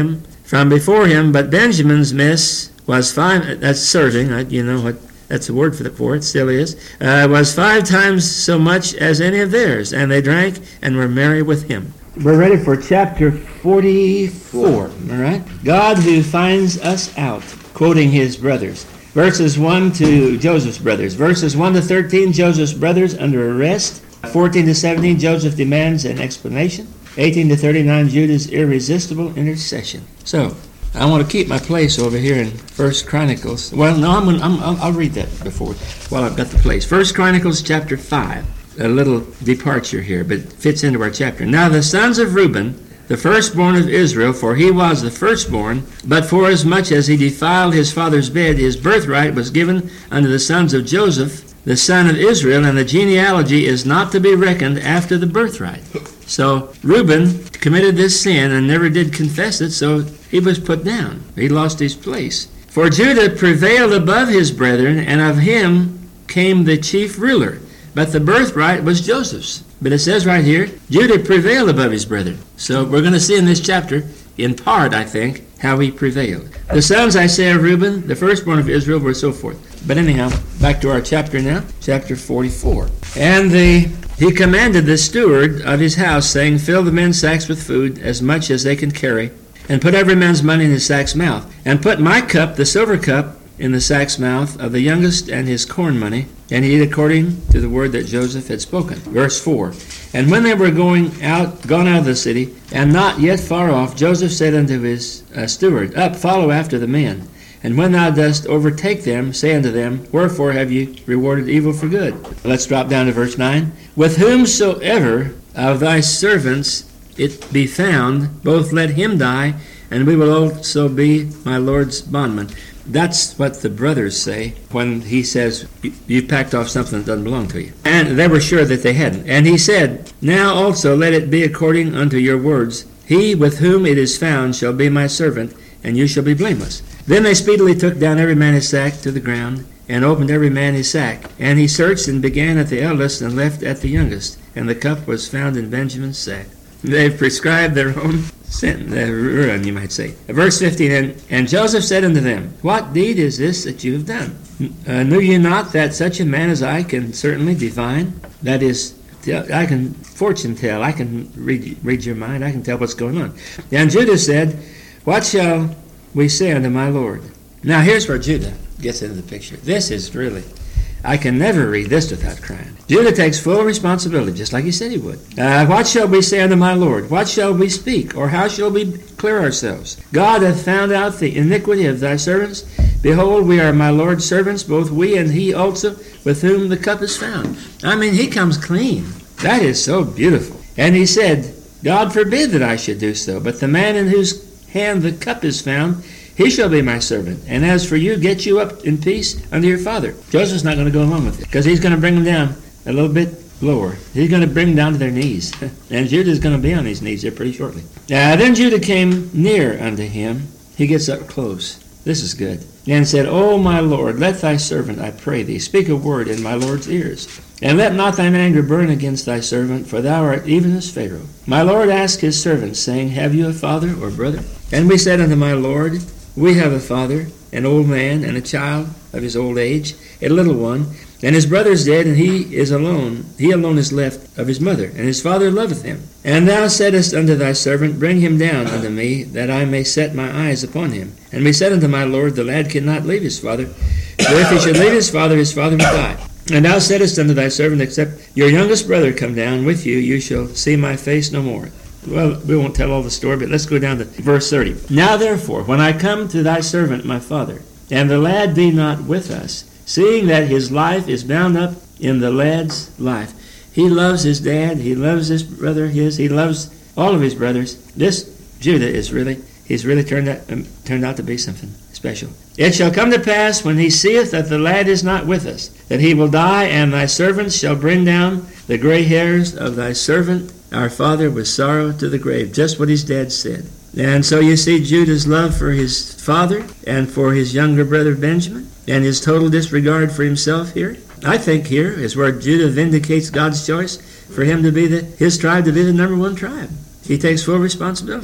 from before him, but Benjamin's mess was five, that's serving, you know what, that's a word for, the, for it, still is, uh, was five times so much as any of theirs, and they drank and were merry with him. We're ready for chapter forty-four, all right? God who finds us out, quoting his brothers. Verses one to Joseph's brothers. Verses one to thirteen, Joseph's brothers under arrest. fourteen to seventeen, Joseph demands an explanation. eighteen to thirty-nine, Judah's irresistible intercession. So, I want to keep my place over here in First Chronicles. Well, no, I'm, I'm, I'll read that before, while I've got the place. First Chronicles chapter five. A little departure here, but fits into our chapter. Now the sons of Reuben, the firstborn of Israel, for he was the firstborn, but forasmuch as he defiled his father's bed, his birthright was given unto the sons of Joseph, the son of Israel, and the genealogy is not to be reckoned after the birthright. So Reuben committed this sin and never did confess it, so he was put down. He lost his place. For Judah prevailed above his brethren, and of him came the chief ruler. But the birthright was Joseph's. But it says right here, Judah prevailed above his brethren. So we're going to see in this chapter, in part, I think, how he prevailed. The sons, I say, of Reuben, the firstborn of Israel, were so forth. But anyhow, back to our chapter now, chapter forty-four. And the he commanded the steward of his house, saying, fill the men's sacks with food, as much as they can carry, and put every man's money in his sack's mouth. And put my cup, the silver cup, in the sack's mouth of the youngest and his corn money, and he did according to the word that Joseph had spoken. Verse four. And when they were going out, gone out of the city, and not yet far off, Joseph said unto his uh, steward, up, follow after the men. And when thou dost overtake them, say unto them, wherefore have ye rewarded evil for good? Let's drop down to verse nine. With whomsoever of thy servants it be found, both let him die, and we will also be my Lord's bondmen. That's what the brothers say when he says, you packed off something that doesn't belong to you. And they were sure that they hadn't. And he said, now also let it be according unto your words. He with whom it is found shall be my servant, and you shall be blameless. Then they speedily took down every man his sack to the ground, and opened every man his sack. And he searched and began at the eldest and left at the youngest. And the cup was found in Benjamin's sack. They've prescribed their own sin, their ruin, you might say. Verse fifteen, and, and Joseph said unto them, what deed is this that you have done? Uh, knew ye not that such a man as I can certainly divine? That is, I can fortune tell, I can read, read your mind, I can tell what's going on. And Judah said, what shall we say unto my Lord? Now here's where Judah gets into the picture. This is really, I can never read this without crying. Judah takes full responsibility, just like he said he would. Uh, what shall we say unto my Lord? What shall we speak? Or how shall we clear ourselves? God hath found out the iniquity of thy servants. Behold, we are my Lord's servants, both we and he also, with whom the cup is found. I mean, he comes clean. That is so beautiful. And he said, God forbid that I should do so, but the man in whose hand the cup is found, he shall be my servant. And as for you, get you up in peace unto your father. Joseph's not going to go along with it, because he's going to bring them down a little bit lower. He's going to bring them down to their knees. And Judah's going to be on his knees there pretty shortly. Uh, then Judah came near unto him. He gets up close. This is good. And said, O my Lord, let thy servant, I pray thee, speak a word in my Lord's ears. And let not thine anger burn against thy servant, for thou art even as Pharaoh. My Lord asked his servants, saying, have you a father or brother? And we said unto my Lord, we have a father, an old man, and a child of his old age, a little one, and his brother is dead, and he is alone. He alone is left of his mother, and his father loveth him. And thou saidst unto thy servant, bring him down unto me, that I may set my eyes upon him. And we said unto my Lord, the lad cannot leave his father, for if he should leave his father, his father would die. And thou saidst unto thy servant, except your youngest brother come down with you, you shall see my face no more. Well, we won't tell all the story, but let's go down to verse thirty. Now therefore, when I come to thy servant my father, and the lad be not with us, seeing that his life is bound up in the lad's life. He loves his dad, he loves his brother, his, he loves all of his brothers. This Judah is really, he's really turned out, um, turned out to be something special. It shall come to pass, when he seeth that the lad is not with us, that he will die, and thy servants shall bring down the gray hairs of thy servant, our father, with sorrow to the grave. Just what his dad said. And so you see Judah's love for his father and for his younger brother Benjamin, and his total disregard for himself here. I think here is where Judah vindicates God's choice for him to be the, his tribe to be the number one tribe. He takes full responsibility.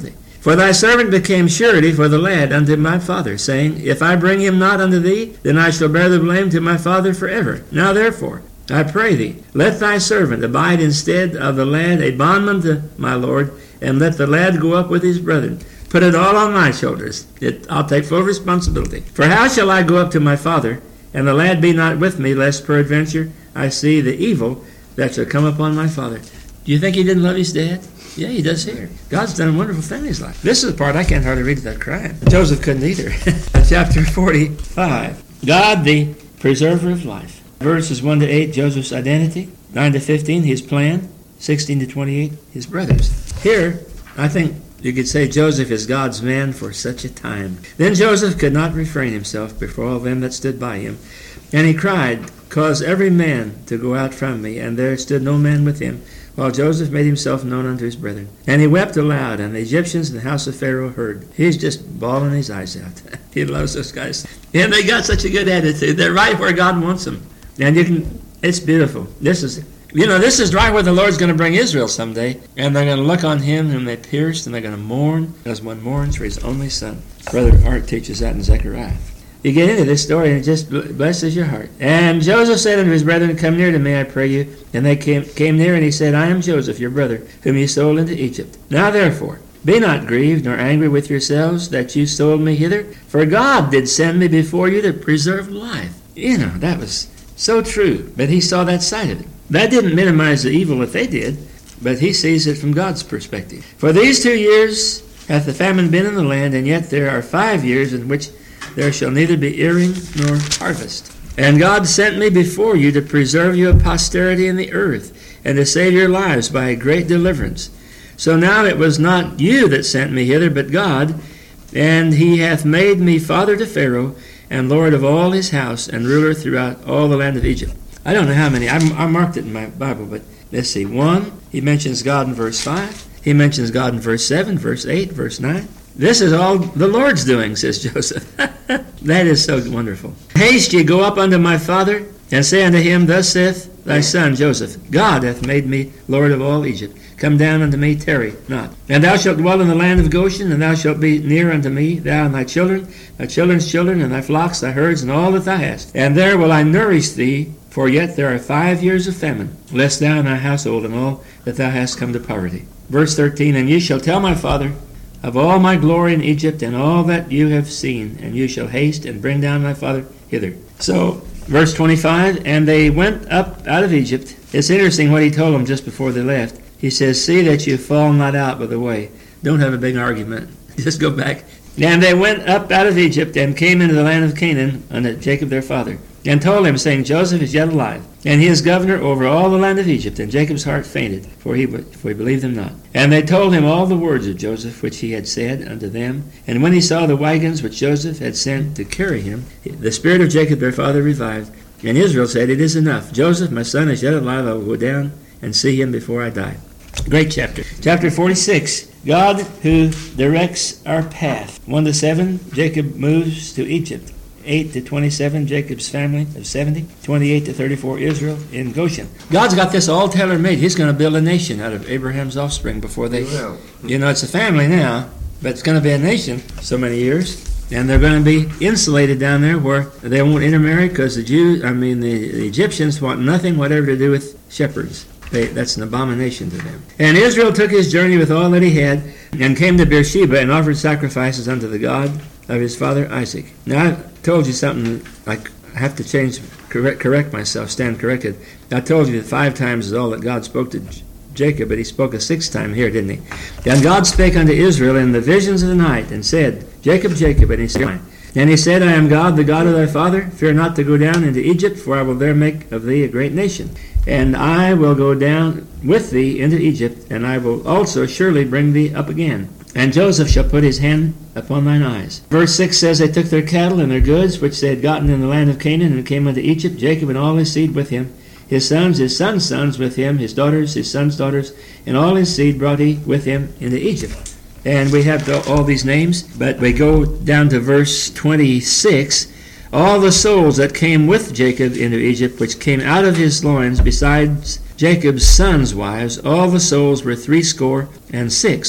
For thy servant became surety for the lad unto my father, saying, If I bring him not unto thee, then I shall bear the blame to my father forever. Now therefore, I pray thee, let thy servant abide instead of the lad a bondman to my lord, and let the lad go up with his brethren. Put it all on my shoulders. It, I'll take full responsibility. For how shall I go up to my father, and the lad be not with me, lest peradventure I see the evil that shall come upon my father? Do you think he didn't love his dad? Yeah, he does here. God's done a wonderful thing in his life. This is the part I can't hardly read without crying. Joseph couldn't either. Chapter forty-five. God, the preserver of life. Verses one to eight, Joseph's identity. nine to fifteen, his plan. sixteen to twenty-eight, his brothers. Here, I think you could say Joseph is God's man for such a time. Then Joseph could not refrain himself before all them that stood by him. And he cried, Cause every man to go out from me. And there stood no man with him, while Joseph made himself known unto his brethren. And he wept aloud, and the Egyptians in the house of Pharaoh heard. He's just bawling his eyes out. He loves those guys. And they got such a good attitude. They're right where God wants them. And you can, it's beautiful. This is, you know, this is right where the Lord's going to bring Israel someday. And they're going to look on him whom they pierced, and they're going to mourn, as one mourns for his only son. Brother Art teaches that in Zechariah. You get into this story, and it just blesses your heart. And Joseph said unto his brethren, Come near to me, I pray you. And they came, came near, and he said, I am Joseph, your brother, whom ye sold into Egypt. Now therefore, be not grieved, nor angry with yourselves, that you sold me hither. For God did send me before you to preserve life. You know, that was so true. But he saw that side of it. That didn't minimize the evil that they did, but he sees it from God's perspective. For these two years hath the famine been in the land, and yet there are five years in which there shall neither be earing nor harvest. And God sent me before you to preserve you of posterity in the earth, and to save your lives by a great deliverance. So now it was not you that sent me hither, but God, and he hath made me father to Pharaoh, and lord of all his house, and ruler throughout all the land of Egypt. I don't know how many. I, I marked it in my Bible, but let's see. One, he mentions God in verse five. He mentions God in verse seven, verse eight, verse nine. This is all the Lord's doing, says Joseph. That is so wonderful. Haste ye, go up unto my father, and say unto him, Thus saith thy son Joseph, God hath made me Lord of all Egypt. Come down unto me, tarry not. And thou shalt dwell in the land of Goshen, and thou shalt be near unto me, thou and thy children, thy children's children, and thy flocks, thy herds, and all that thou hast. And there will I nourish thee, for yet there are five years of famine, lest thou and thy household and all that thou hast come to poverty. Verse thirteen, And ye shall tell my father of all my glory in Egypt, and all that you have seen, and you shall haste and bring down my father hither. So, verse twenty-five, And they went up out of Egypt. It's interesting what he told them just before they left. He says, See that you fall not out by the way. Don't have a big argument. Just go back. And they went up out of Egypt, and came into the land of Canaan unto Jacob their father, and told him, saying, Joseph is yet alive, and he is governor over all the land of Egypt. And Jacob's heart fainted, for he, for he believed them not. And they told him all the words of Joseph, which he had said unto them. And when he saw the wagons which Joseph had sent to carry him, the spirit of Jacob their father revived. And Israel said, It is enough. Joseph, my son, is yet alive. I will go down and see him before I die. Great chapter. Chapter forty-six. God who directs our path. one to seven, Jacob moves to Egypt. eight to twenty-seven, Jacob's family of seventy. twenty-eight to thirty-four, Israel in Goshen. God's got this all tailor-made. He's going to build a nation out of Abraham's offspring before they... Well. You know, it's a family now, but it's going to be a nation so many years. And they're going to be insulated down there where they won't intermarry, because the Jews, I mean, the, the Egyptians want nothing whatever to do with shepherds. They, that's an abomination to them. And Israel took his journey with all that he had, and came to Beersheba, and offered sacrifices unto the God of his father Isaac. Now, I told you something, I have to change, correct, correct myself, stand corrected. I told you that five times is all that God spoke to Jacob, but he spoke a sixth time here, didn't he? And God spake unto Israel in the visions of the night, and said, Jacob, Jacob, and he said, And he said, I am God, the God of thy father. Fear not to go down into Egypt, for I will there make of thee a great nation. And I will go down with thee into Egypt, and I will also surely bring thee up again. And Joseph shall put his hand upon thine eyes. Verse six says, They took their cattle and their goods, which they had gotten in the land of Canaan, and came unto Egypt, Jacob and all his seed with him, his sons, his sons' sons with him, his daughters, his sons' daughters, and all his seed brought he with him into Egypt. And we have all these names, but we go down to verse twenty-six. All the souls that came with Jacob into Egypt, which came out of his loins, besides Jacob's sons' wives, all the souls were threescore and six.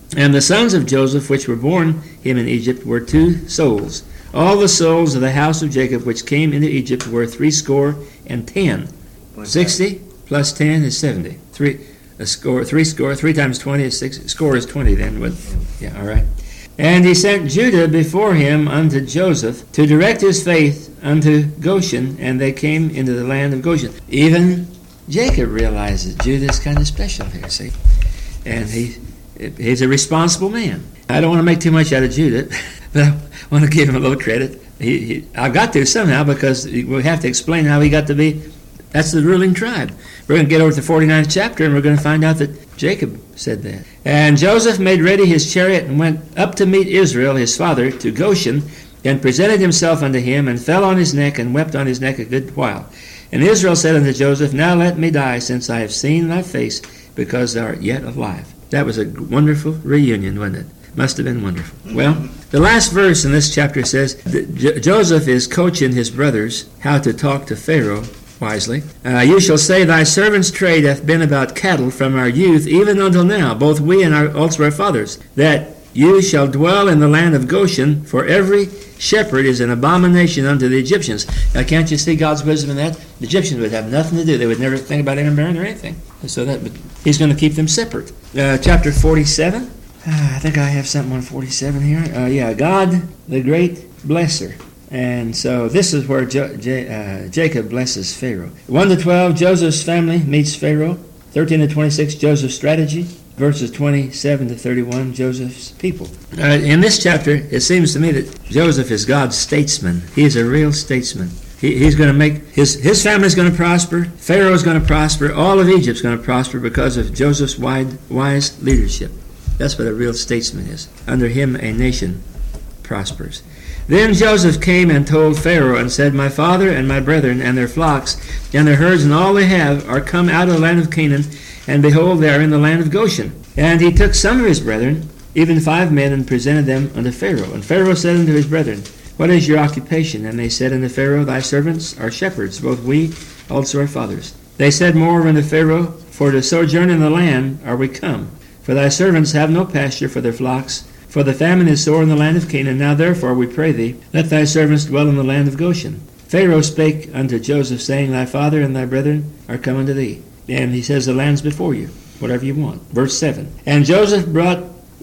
And the sons of Joseph, which were born him in Egypt, were two souls. All the souls of the house of Jacob, which came into Egypt, were threescore and ten. Sixty plus ten is seventy. Three, a score, three score, three times twenty is six. Score is twenty then. With, yeah, all right. And he sent Judah before him unto Joseph to direct his faith unto Goshen, and they came into the land of Goshen. Even Jacob realizes Judah's kind of special here, see? And he he's a responsible man. I don't want to make too much out of Judah, but I want to give him a little credit. He, he, I've got to somehow, because we have to explain how he got to be. That's the ruling tribe. We're going to get over to the forty-ninth chapter, and we're going to find out that Jacob said that. And Joseph made ready his chariot and went up to meet Israel, his father, to Goshen, and presented himself unto him, and fell on his neck, and wept on his neck a good while. And Israel said unto Joseph, Now let me die, since I have seen thy face, because thou art yet alive. That was a wonderful reunion, wasn't it? Must have been wonderful. Well, the last verse in this chapter says that J- Joseph is coaching his brothers how to talk to Pharaoh wisely. Uh, you shall say, Thy servant's trade hath been about cattle from our youth, even until now, both we and our, also our fathers, that you shall dwell in the land of Goshen, for every shepherd is an abomination unto the Egyptians. Now, can't you see God's wisdom in that? The Egyptians would have nothing to do. They would never think about intermarrying or anything. So that would, he's going to keep them separate. Uh, chapter forty-seven. Uh, I think I have something on forty-seven here. Uh, yeah, God, the great blesser. And so this is where jo- J- uh, Jacob blesses Pharaoh. one to twelve, Joseph's family meets Pharaoh. thirteen to twenty-six, Joseph's strategy. Verses twenty-seven to thirty-one, Joseph's people. Uh, in this chapter, it seems to me that Joseph is God's statesman. He is a real statesman. He, he's going to make, his, his family's going to prosper. Pharaoh's going to prosper. All of Egypt's going to prosper because of Joseph's wide, wise leadership. That's what a real statesman is. Under him, a nation prospers. Then Joseph came and told Pharaoh and said, My father and my brethren and their flocks and their herds and all they have are come out of the land of Canaan, and behold, they are in the land of Goshen. And he took some of his brethren, even five men, and presented them unto Pharaoh. And Pharaoh said unto his brethren, What is your occupation? And they said unto Pharaoh, Thy servants are shepherds, both we, also our fathers. They said moreover unto Pharaoh, For to sojourn in the land are we come. For thy servants have no pasture for their flocks, for the famine is sore in the land of Canaan. Now therefore, we pray thee, let thy servants dwell in the land of Goshen. Pharaoh spake unto Joseph, saying, Thy father and thy brethren are come unto thee. And he says, The land's before you, whatever you want. Verse seven. And Joseph brought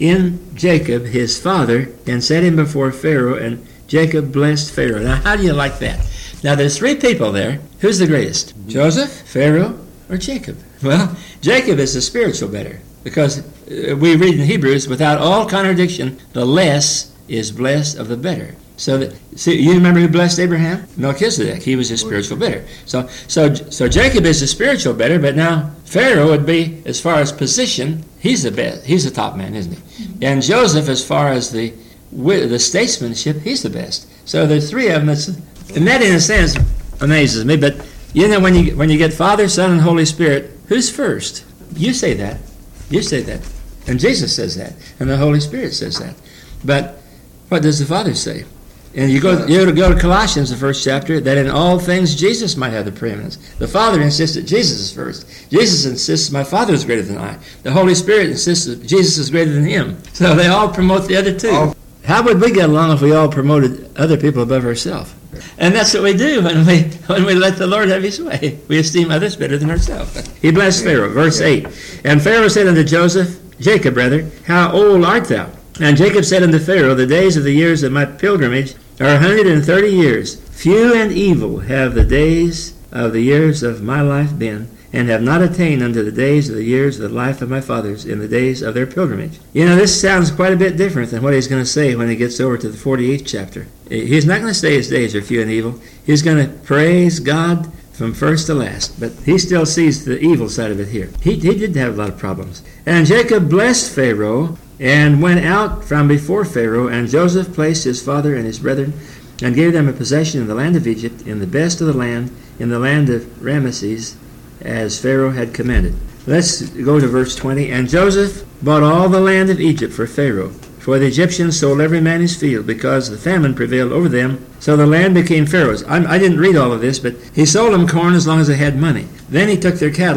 in Jacob, his father, and set him before Pharaoh, and Jacob blessed Pharaoh. Now, how do you like that? Now, there's three people there. Who's the greatest? Joseph, Pharaoh, or Jacob? Well, Jacob is the spiritual better, because we read in Hebrews, without all contradiction, the less is blessed of the better. So, that, see, you remember who blessed Abraham? Melchizedek. He was his spiritual better. So, so, so Jacob is the spiritual better, but now Pharaoh would be, as far as position, he's the best. He's the top man, isn't he? And Joseph, as far as the the statesmanship, he's the best. So there's three of them. That's, and that, in a sense, amazes me. But you know, when you when you get Father, Son, and Holy Spirit, who's first? You say that. You say that. And Jesus says that. And the Holy Spirit says that. But what does the Father say? And you go, you go to Colossians, the first chapter, that in all things Jesus might have the preeminence. The Father insists that Jesus is first. Jesus insists my Father is greater than I. The Holy Spirit insists that Jesus is greater than him. So they all promote the other two. Oh. How would we get along if we all promoted other people above ourselves? And that's what we do when we when we let the Lord have his way. We esteem others better than ourselves. He blessed Pharaoh, verse eight. And Pharaoh said unto Joseph, Jacob, rather, How old art thou? And Jacob said unto Pharaoh, The days of the years of my pilgrimage are a hundred and thirty years. Few and evil have the days of the years of my life been, and have not attained unto the days of the years of the life of my fathers in the days of their pilgrimage. You know, this sounds quite a bit different than what he's going to say when he gets over to the forty-eighth chapter. He's not going to say his days are few and evil. He's going to praise God from first to last. But he still sees the evil side of it here. He, he did have a lot of problems. And Jacob blessed Pharaoh, and went out from before Pharaoh, and Joseph placed his father and his brethren, and gave them a possession in the land of Egypt, in the best of the land, in the land of Ramesses, as Pharaoh had commanded. Let's go to verse twenty. And Joseph bought all the land of Egypt for Pharaoh, for the Egyptians sold every man his field, because the famine prevailed over them, so the land became Pharaoh's. I'm, I didn't read all of this, but he sold them corn as long as they had money. Then he took their cattle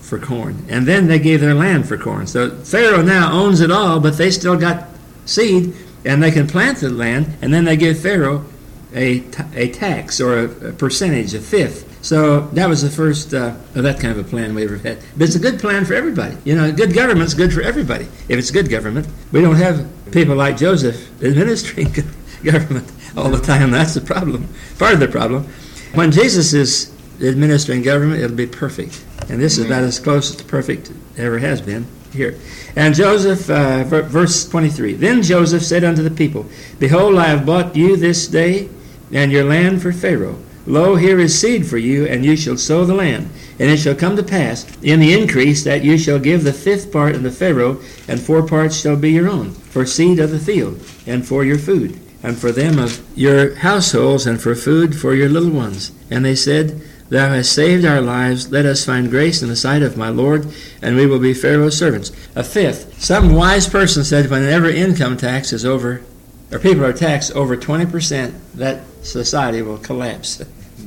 for corn. And then they gave their land for corn. So Pharaoh now owns it all, but they still got seed, and they can plant the land, and then they give Pharaoh a, a tax or a, a percentage, a fifth. So that was the first uh, of that kind of a plan we ever had. But it's a good plan for everybody. You know, good government's good for everybody. If it's good government, we don't have people like Joseph administering government all the time. That's the problem, part of the problem. When Jesus is administering government, it'll be perfect. And this is about as close to perfect ever has been here. And Joseph, uh, verse twenty-three, Then Joseph said unto the people, Behold, I have bought you this day and your land for Pharaoh. Lo, here is seed for you, and you shall sow the land. And it shall come to pass in the increase that you shall give the fifth part unto Pharaoh, and four parts shall be your own, for seed of the field, and for your food, and for them of your households, and for food for your little ones. And they said, Thou hast saved our lives. Let us find grace in the sight of my Lord, and we will be Pharaoh's servants. A fifth. Some wise person said, whenever income tax is over, or people are taxed over twenty percent, that society will collapse.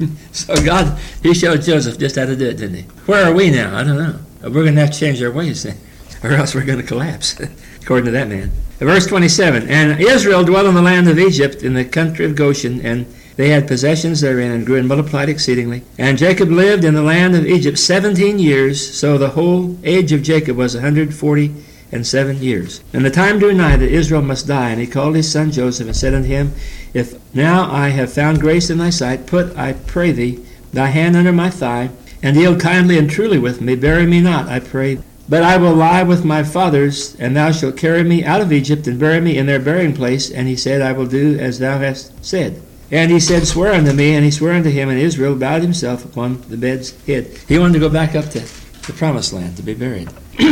So God, he showed Joseph just how to do it, didn't he? Where are we now? I don't know. We're going to have to change our ways, or else we're going to collapse, according to that man. Verse twenty-seven, And Israel dwelt in the land of Egypt, in the country of Goshen, and they had possessions therein, and grew and multiplied exceedingly. And Jacob lived in the land of Egypt seventeen years, so the whole age of Jacob was a hundred forty and seven years. And the time drew nigh that Israel must die, and he called his son Joseph, and said unto him, If now I have found grace in thy sight, put, I pray thee, thy hand under my thigh, and deal kindly and truly with me. Bury me not, I pray. But I will lie with my fathers, and thou shalt carry me out of Egypt, and bury me in their burying place. And he said, I will do as thou hast said. And he said, Swear unto me. And he swore unto him, and Israel bowed himself upon the bed's head. He wanted to go back up to the promised land to be buried.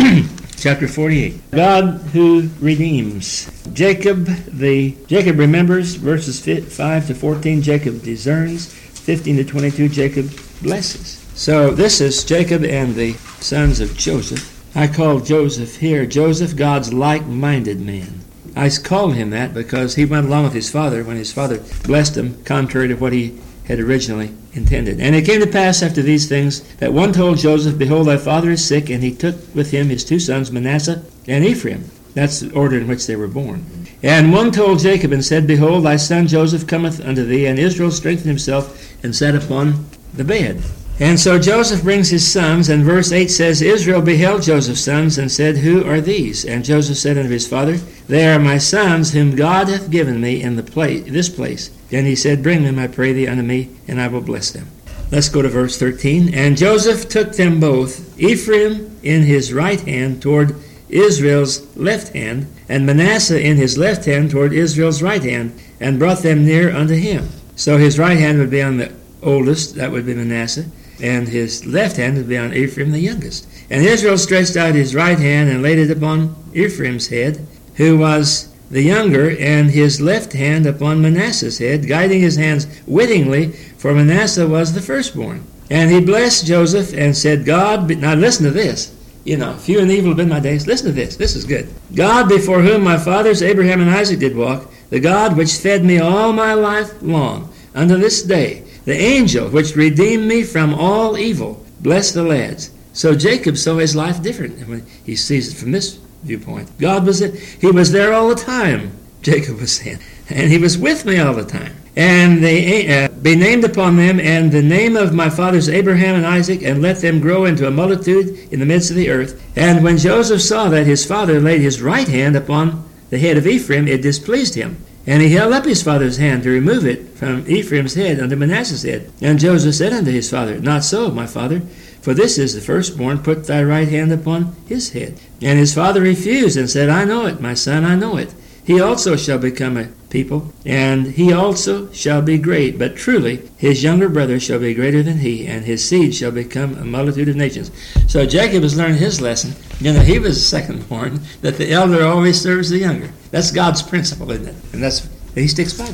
Chapter forty-eight. God who redeems. Jacob, the Jacob remembers, verses five to fourteen, Jacob discerns, fifteen to twenty-two, Jacob blesses. So this is Jacob and the sons of Joseph. I call Joseph here, Joseph, God's like-minded man. I call him that because he went along with his father when his father blessed him, contrary to what he had originally intended. And it came to pass after these things that one told Joseph, Behold, thy father is sick, and he took with him his two sons, Manasseh and Ephraim. That's the order in which they were born. And one told Jacob and said, Behold, thy son Joseph cometh unto thee. And Israel strengthened himself and sat upon the bed. And so Joseph brings his sons, and verse eight says, Israel beheld Joseph's sons, and said, Who are these? And Joseph said unto his father, They are my sons, whom God hath given me in the place, this place. Then he said, Bring them, I pray thee, unto me, and I will bless them. Let's go to verse thirteen. And Joseph took them both, Ephraim in his right hand toward Israel's left hand, and Manasseh in his left hand toward Israel's right hand, and brought them near unto him. So his right hand would be on the oldest, that would be Manasseh, and his left hand would be on Ephraim the youngest. And Israel stretched out his right hand and laid it upon Ephraim's head, who was the younger, and his left hand upon Manasseh's head, guiding his hands wittingly, for Manasseh was the firstborn. And he blessed Joseph and said, God, be... now listen to this. You know, few and evil have been my days. Listen to this. This is good. God, before whom my fathers Abraham and Isaac did walk, the God which fed me all my life long, unto this day, the angel which redeemed me from all evil, bless the lads. So Jacob saw his life different when he sees it from this viewpoint. God was it. He was there all the time, Jacob was saying. And he was with me all the time. And they uh, be named upon them, and the name of my fathers Abraham and Isaac, and let them grow into a multitude in the midst of the earth. And when Joseph saw that his father laid his right hand upon the head of Ephraim, it displeased him. And he held up his father's hand to remove it from Ephraim's head unto Manasseh's head. And Joseph said unto his father, Not so, my father, for this is the firstborn, put thy right hand upon his head. And his father refused, and said, I know it, my son, I know it. He also shall become a people, and he also shall be great. But truly his younger brother shall be greater than he, and his seed shall become a multitude of nations. So Jacob has learned his lesson. You know, he was the second-born, that the elder always serves the younger. That's God's principle, isn't it? And that's he sticks by that.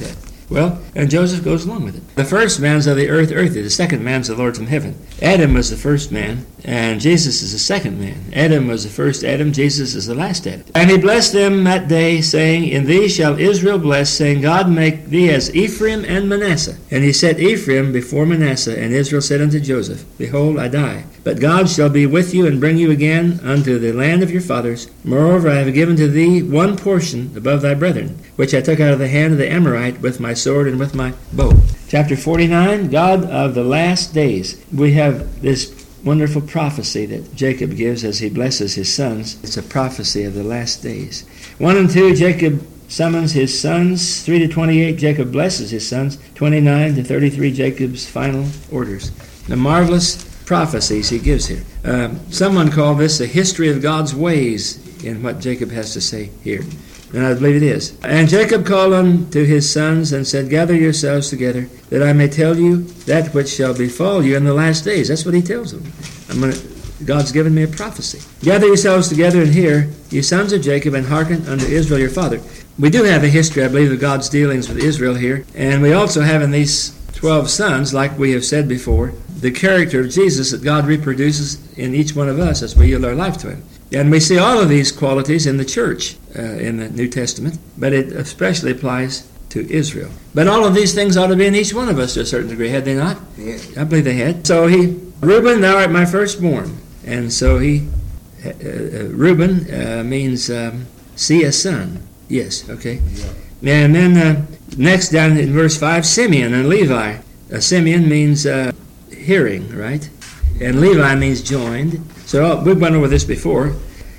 Well, and Joseph goes along with it. The first man's of the earth, earthy. The second man's the Lord from heaven. Adam was the first man, and Jesus is the second man. Adam was the first Adam. Jesus is the last Adam. And he blessed them that day, saying, In thee shall Israel bless, saying, God make thee as Ephraim and Manasseh. And he set Ephraim before Manasseh, and Israel said unto Joseph, Behold, I die. But God shall be with you, and bring you again unto the land of your fathers. Moreover, I have given to thee one portion above thy brethren, which I took out of the hand of the Amorite with my sword and with my bow. Chapter forty-nine, God of the last days. We have this wonderful prophecy that Jacob gives as he blesses his sons. It's a prophecy of the last days. one and two, Jacob summons his sons. three to twenty-eight, Jacob blesses his sons. twenty-nine to thirty-three, Jacob's final orders. The marvelous prophecies he gives here. Um, someone called this the history of God's ways in what Jacob has to say here. And I believe it is. And Jacob called unto his sons and said, Gather yourselves together, that I may tell you that which shall befall you in the last days. That's what he tells them. I'm gonna, God's given me a prophecy. Gather yourselves together and hear, ye sons of Jacob, and hearken unto Israel your father. We do have a history, I believe, of God's dealings with Israel here. And we also have in these twelve sons, like we have said before, the character of Jesus that God reproduces in each one of us as we yield our life to him. And we see all of these qualities in the church uh, in the New Testament, but it especially applies to Israel. But all of these things ought to be in each one of us to a certain degree, had they not? Yeah. I believe they had. So he, Reuben, thou art my firstborn. And so he, uh, uh, Reuben uh, means um, see a son. Yes, okay. Yeah. And then uh, next down in verse five, Simeon and Levi. Uh, Simeon means uh, hearing, right? And Levi means joined. So we've went over this before.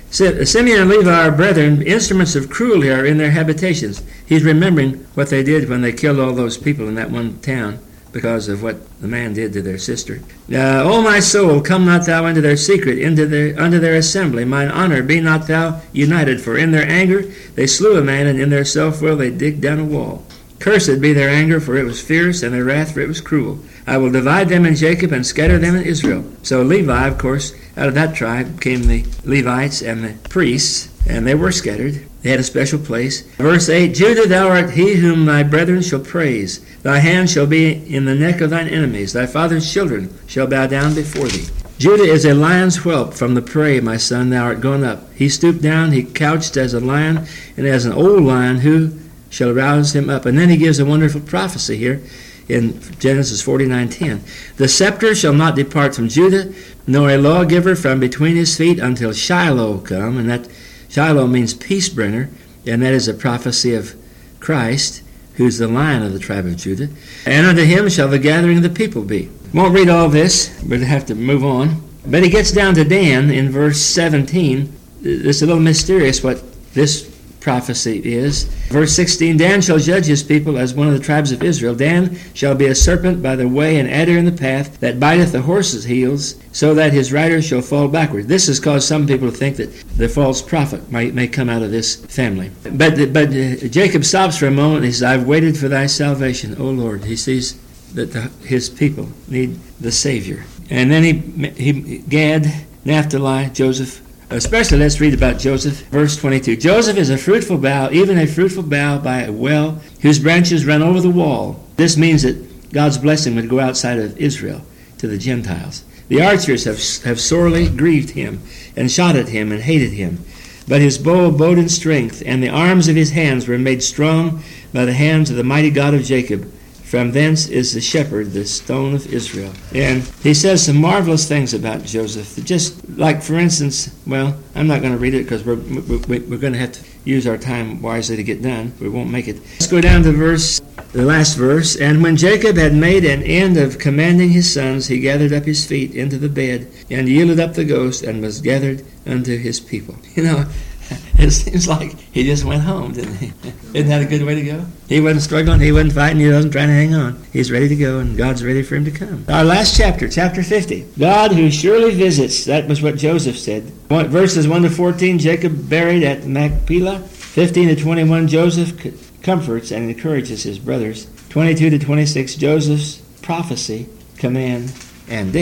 Simeon and Levi are brethren, instruments of cruelty are in their habitations. He's remembering what they did when they killed all those people in that one town because of what the man did to their sister. Uh, O my soul, come not thou into their secret, into their unto their assembly. Mine honor, be not thou united. For in their anger they slew a man, and in their self-will they digged down a wall. Cursed be their anger, for it was fierce, and their wrath, for it was cruel. I will divide them in Jacob and scatter them in Israel. So Levi, of course, out of that tribe came the Levites and the priests, and they were scattered. They had a special place. Verse eight, Judah, thou art he whom thy brethren shall praise. Thy hand shall be in the neck of thine enemies. Thy father's children shall bow down before thee. Judah is a lion's whelp from the prey, my son, thou art gone up. He stooped down, he couched as a lion, and as an old lion, who shall rouse him up. And then he gives a wonderful prophecy here in Genesis forty-nine ten. The scepter shall not depart from Judah, nor a lawgiver from between his feet until Shiloh come. And that Shiloh means peace bringer, and that is a prophecy of Christ, who's the Lion of the tribe of Judah. And unto him shall the gathering of the people be. Won't read all this, but have to move on. But he gets down to Dan in verse seventeen. It's a little mysterious what this prophecy is. Verse sixteen, Dan shall judge his people as one of the tribes of Israel. Dan shall be a serpent by the way, an adder in the path, that biteth the horse's heels, so that his rider shall fall backward. This has caused some people to think that the false prophet might, may come out of this family. But, but uh, Jacob stops for a moment and he says, I've waited for thy salvation, O Lord. He sees that the, his people need the Savior. And then he, he Gad, Naphtali, Joseph. Especially, let's read about Joseph. Verse twenty-two. Joseph is a fruitful bough, even a fruitful bough by a well, whose branches run over the wall. This means that God's blessing would go outside of Israel to the Gentiles. The archers have, have sorely grieved him, and shot at him, and hated him. But his bow abode in strength, and the arms of his hands were made strong by the hands of the mighty God of Jacob. From thence is the shepherd, the stone of Israel. And he says some marvelous things about Joseph. Just like, for instance, well, I'm not going to read it because we're, we're, we're going to have to use our time wisely to get done. We won't make it. Let's go down to verse, the last verse. And when Jacob had made an end of commanding his sons, he gathered up his feet into the bed and yielded up the ghost and was gathered unto his people. You know, it seems like he just went home, didn't he? Isn't that a good way to go? He wasn't struggling, he wasn't fighting, he wasn't trying to hang on. He's ready to go, and God's ready for him to come. Our last chapter, chapter fifty. God who surely visits, that was what Joseph said. Verses one to fourteen, Jacob buried at Machpelah. fifteen to twenty-one, Joseph comforts and encourages his brothers. twenty-two to twenty-six, Joseph's prophecy, command, and death.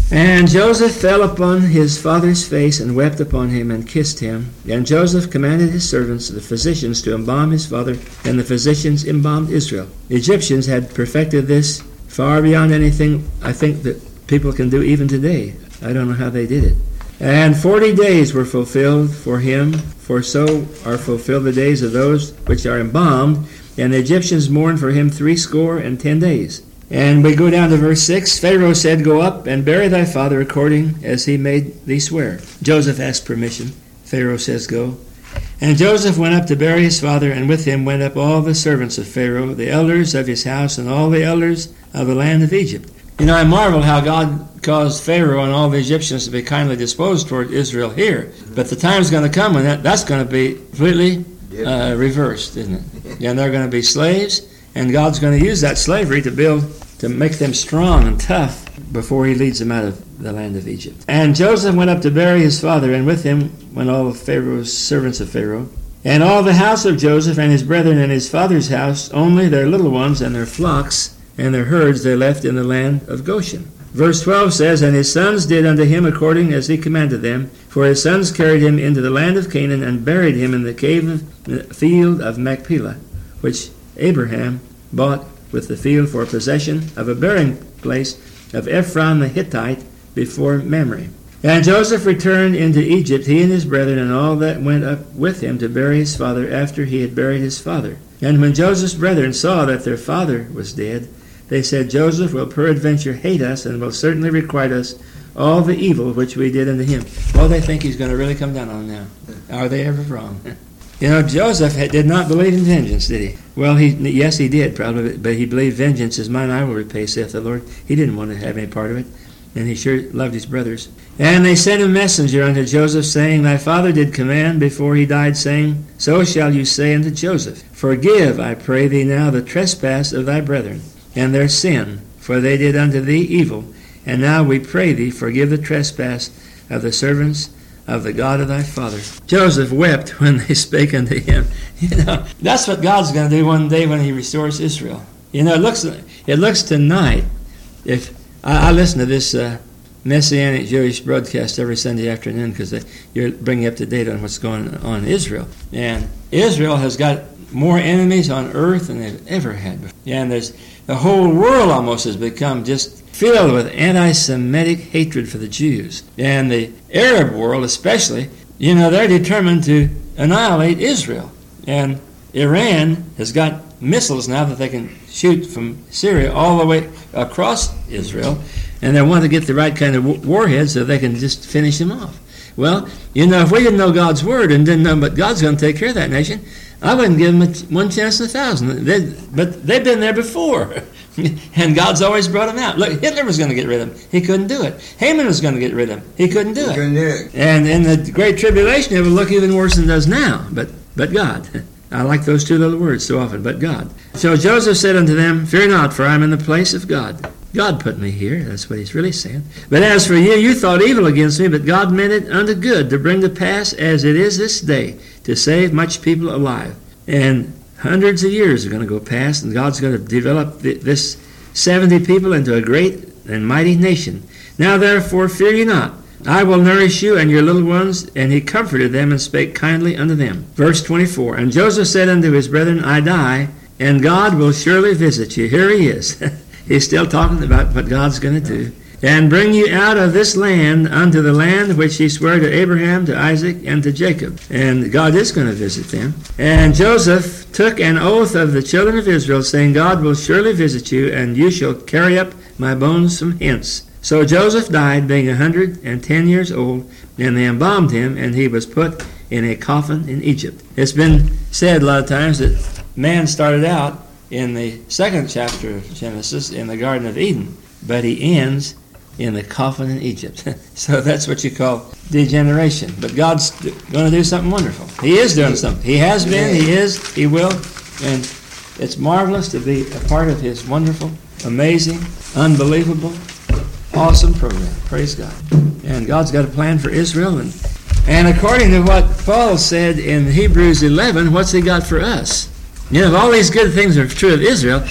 And Joseph fell upon his father's face and wept upon him and kissed him. And Joseph commanded his servants, the physicians, to embalm his father, and the physicians embalmed Israel. The Egyptians had perfected this far beyond anything I think that people can do even today. I don't know how they did it. And forty days were fulfilled for him, for so are fulfilled the days of those which are embalmed. And the Egyptians mourned for him threescore and ten days. And we go down to verse six. Pharaoh said, Go up and bury thy father according as he made thee swear. Joseph asked permission. Pharaoh says, Go. And Joseph went up to bury his father, and with him went up all the servants of Pharaoh, the elders of his house, and all the elders of the land of Egypt. You know, I marvel how God caused Pharaoh and all the Egyptians to be kindly disposed toward Israel here. But the time's going to come when that, that's going to be completely uh, reversed, isn't it? And they're going to be slaves. And God's going to use that slavery to build, to make them strong and tough before he leads them out of the land of Egypt. And Joseph went up to bury his father, and with him went all of Pharaoh's servants of Pharaoh, and all the house of Joseph and his brethren and his father's house, only their little ones and their flocks and their herds they left in the land of Goshen. Verse twelve says, And his sons did unto him according as he commanded them, for his sons carried him into the land of Canaan and buried him in the cave of the field of Machpelah, which Abraham bought with the field for possession of a burying place of Ephron the Hittite before Mamre. And Joseph returned into Egypt, he and his brethren, and all that went up with him to bury his father after he had buried his father. And when Joseph's brethren saw that their father was dead, they said, Joseph will peradventure hate us, and will certainly requite us all the evil which we did unto him. Well, they think he's going to really come down on them now. Are they ever wrong? You know, Joseph did not believe in vengeance, did he? Well, he yes, he did, probably, but he believed vengeance is mine, I will repay, saith the Lord. He didn't want to have any part of it, and he sure loved his brothers. And they sent a messenger unto Joseph, saying, Thy father did command before he died, saying, So shall you say unto Joseph, Forgive, I pray thee now, the trespass of thy brethren, and their sin, for they did unto thee evil. And now we pray thee, forgive the trespass of the servants of the God of thy father. Joseph wept when they spake unto him. You know, that's what God's going to do one day when he restores Israel. You know, it looks it looks tonight, if I, I listen to this uh, Messianic Jewish broadcast every Sunday afternoon because you're bringing up to date on what's going on in Israel. And Israel has got more enemies on earth than they've ever had before. And there's the whole world almost has become just filled with anti-Semitic hatred for the Jews. And the Arab world especially, you know, they're determined to annihilate Israel. And Iran has got missiles now that they can shoot from Syria all the way across Israel. And they want to get the right kind of warhead so they can just finish them off. Well, you know, if we didn't know God's word and didn't know but God's going to take care of that nation, I wouldn't give them a, one chance in a thousand. They, but they've been there before. And God's always brought them out. Look, Hitler was going to get rid of them. He couldn't do it. Haman was going to get rid of them. He couldn't do he it. Couldn't do it. And in the Great Tribulation, it will look even worse than it does now. But, but God. I like those two little words so often, but God. So Joseph said unto them, Fear not, for I am in the place of God. God put me here. That's what he's really saying. But as for you, you thought evil against me, but God meant it unto good, to bring to pass as it is this day, to save much people alive. And hundreds of years are going to go past, and God's going to develop this seventy people into a great and mighty nation. Now therefore fear ye not. I will nourish you and your little ones. And he comforted them and spake kindly unto them. Verse twenty-four, And Joseph said unto his brethren, I die, and God will surely visit you. Here he is. He's still talking about what God's going to do. And bring you out of this land unto the land which he sware to Abraham, to Isaac, and to Jacob. And God is going to visit them. And Joseph took an oath of the children of Israel, saying, God will surely visit you, and you shall carry up my bones from hence. So Joseph died, being a hundred and ten years old, and they embalmed him, and he was put in a coffin in Egypt. It's been said a lot of times that man started out in the second chapter of Genesis in the Garden of Eden, but he ends in the coffin in Egypt. So that's what you call degeneration. But God's going to do something wonderful. He is doing something. He has been, he is, he will, and it's marvelous to be a part of his wonderful, amazing, unbelievable, awesome program. Praise God. And God's got a plan for Israel, and and according to what Paul said in Hebrews eleven, what's he got for us? You know, if all these good things are true of Israel,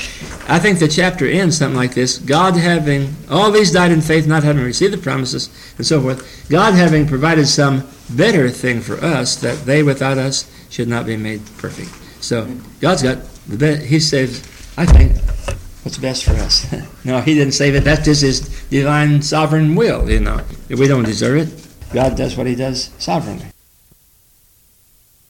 I think the chapter ends something like this. God having, all these died in faith, not having received the promises, and so forth. God having provided some better thing for us, that they without us should not be made perfect. So God's got the best. He saves, I think, what's best for us. No, he didn't save it. That's just his divine sovereign will, you know. We don't deserve it. God does what he does sovereignly.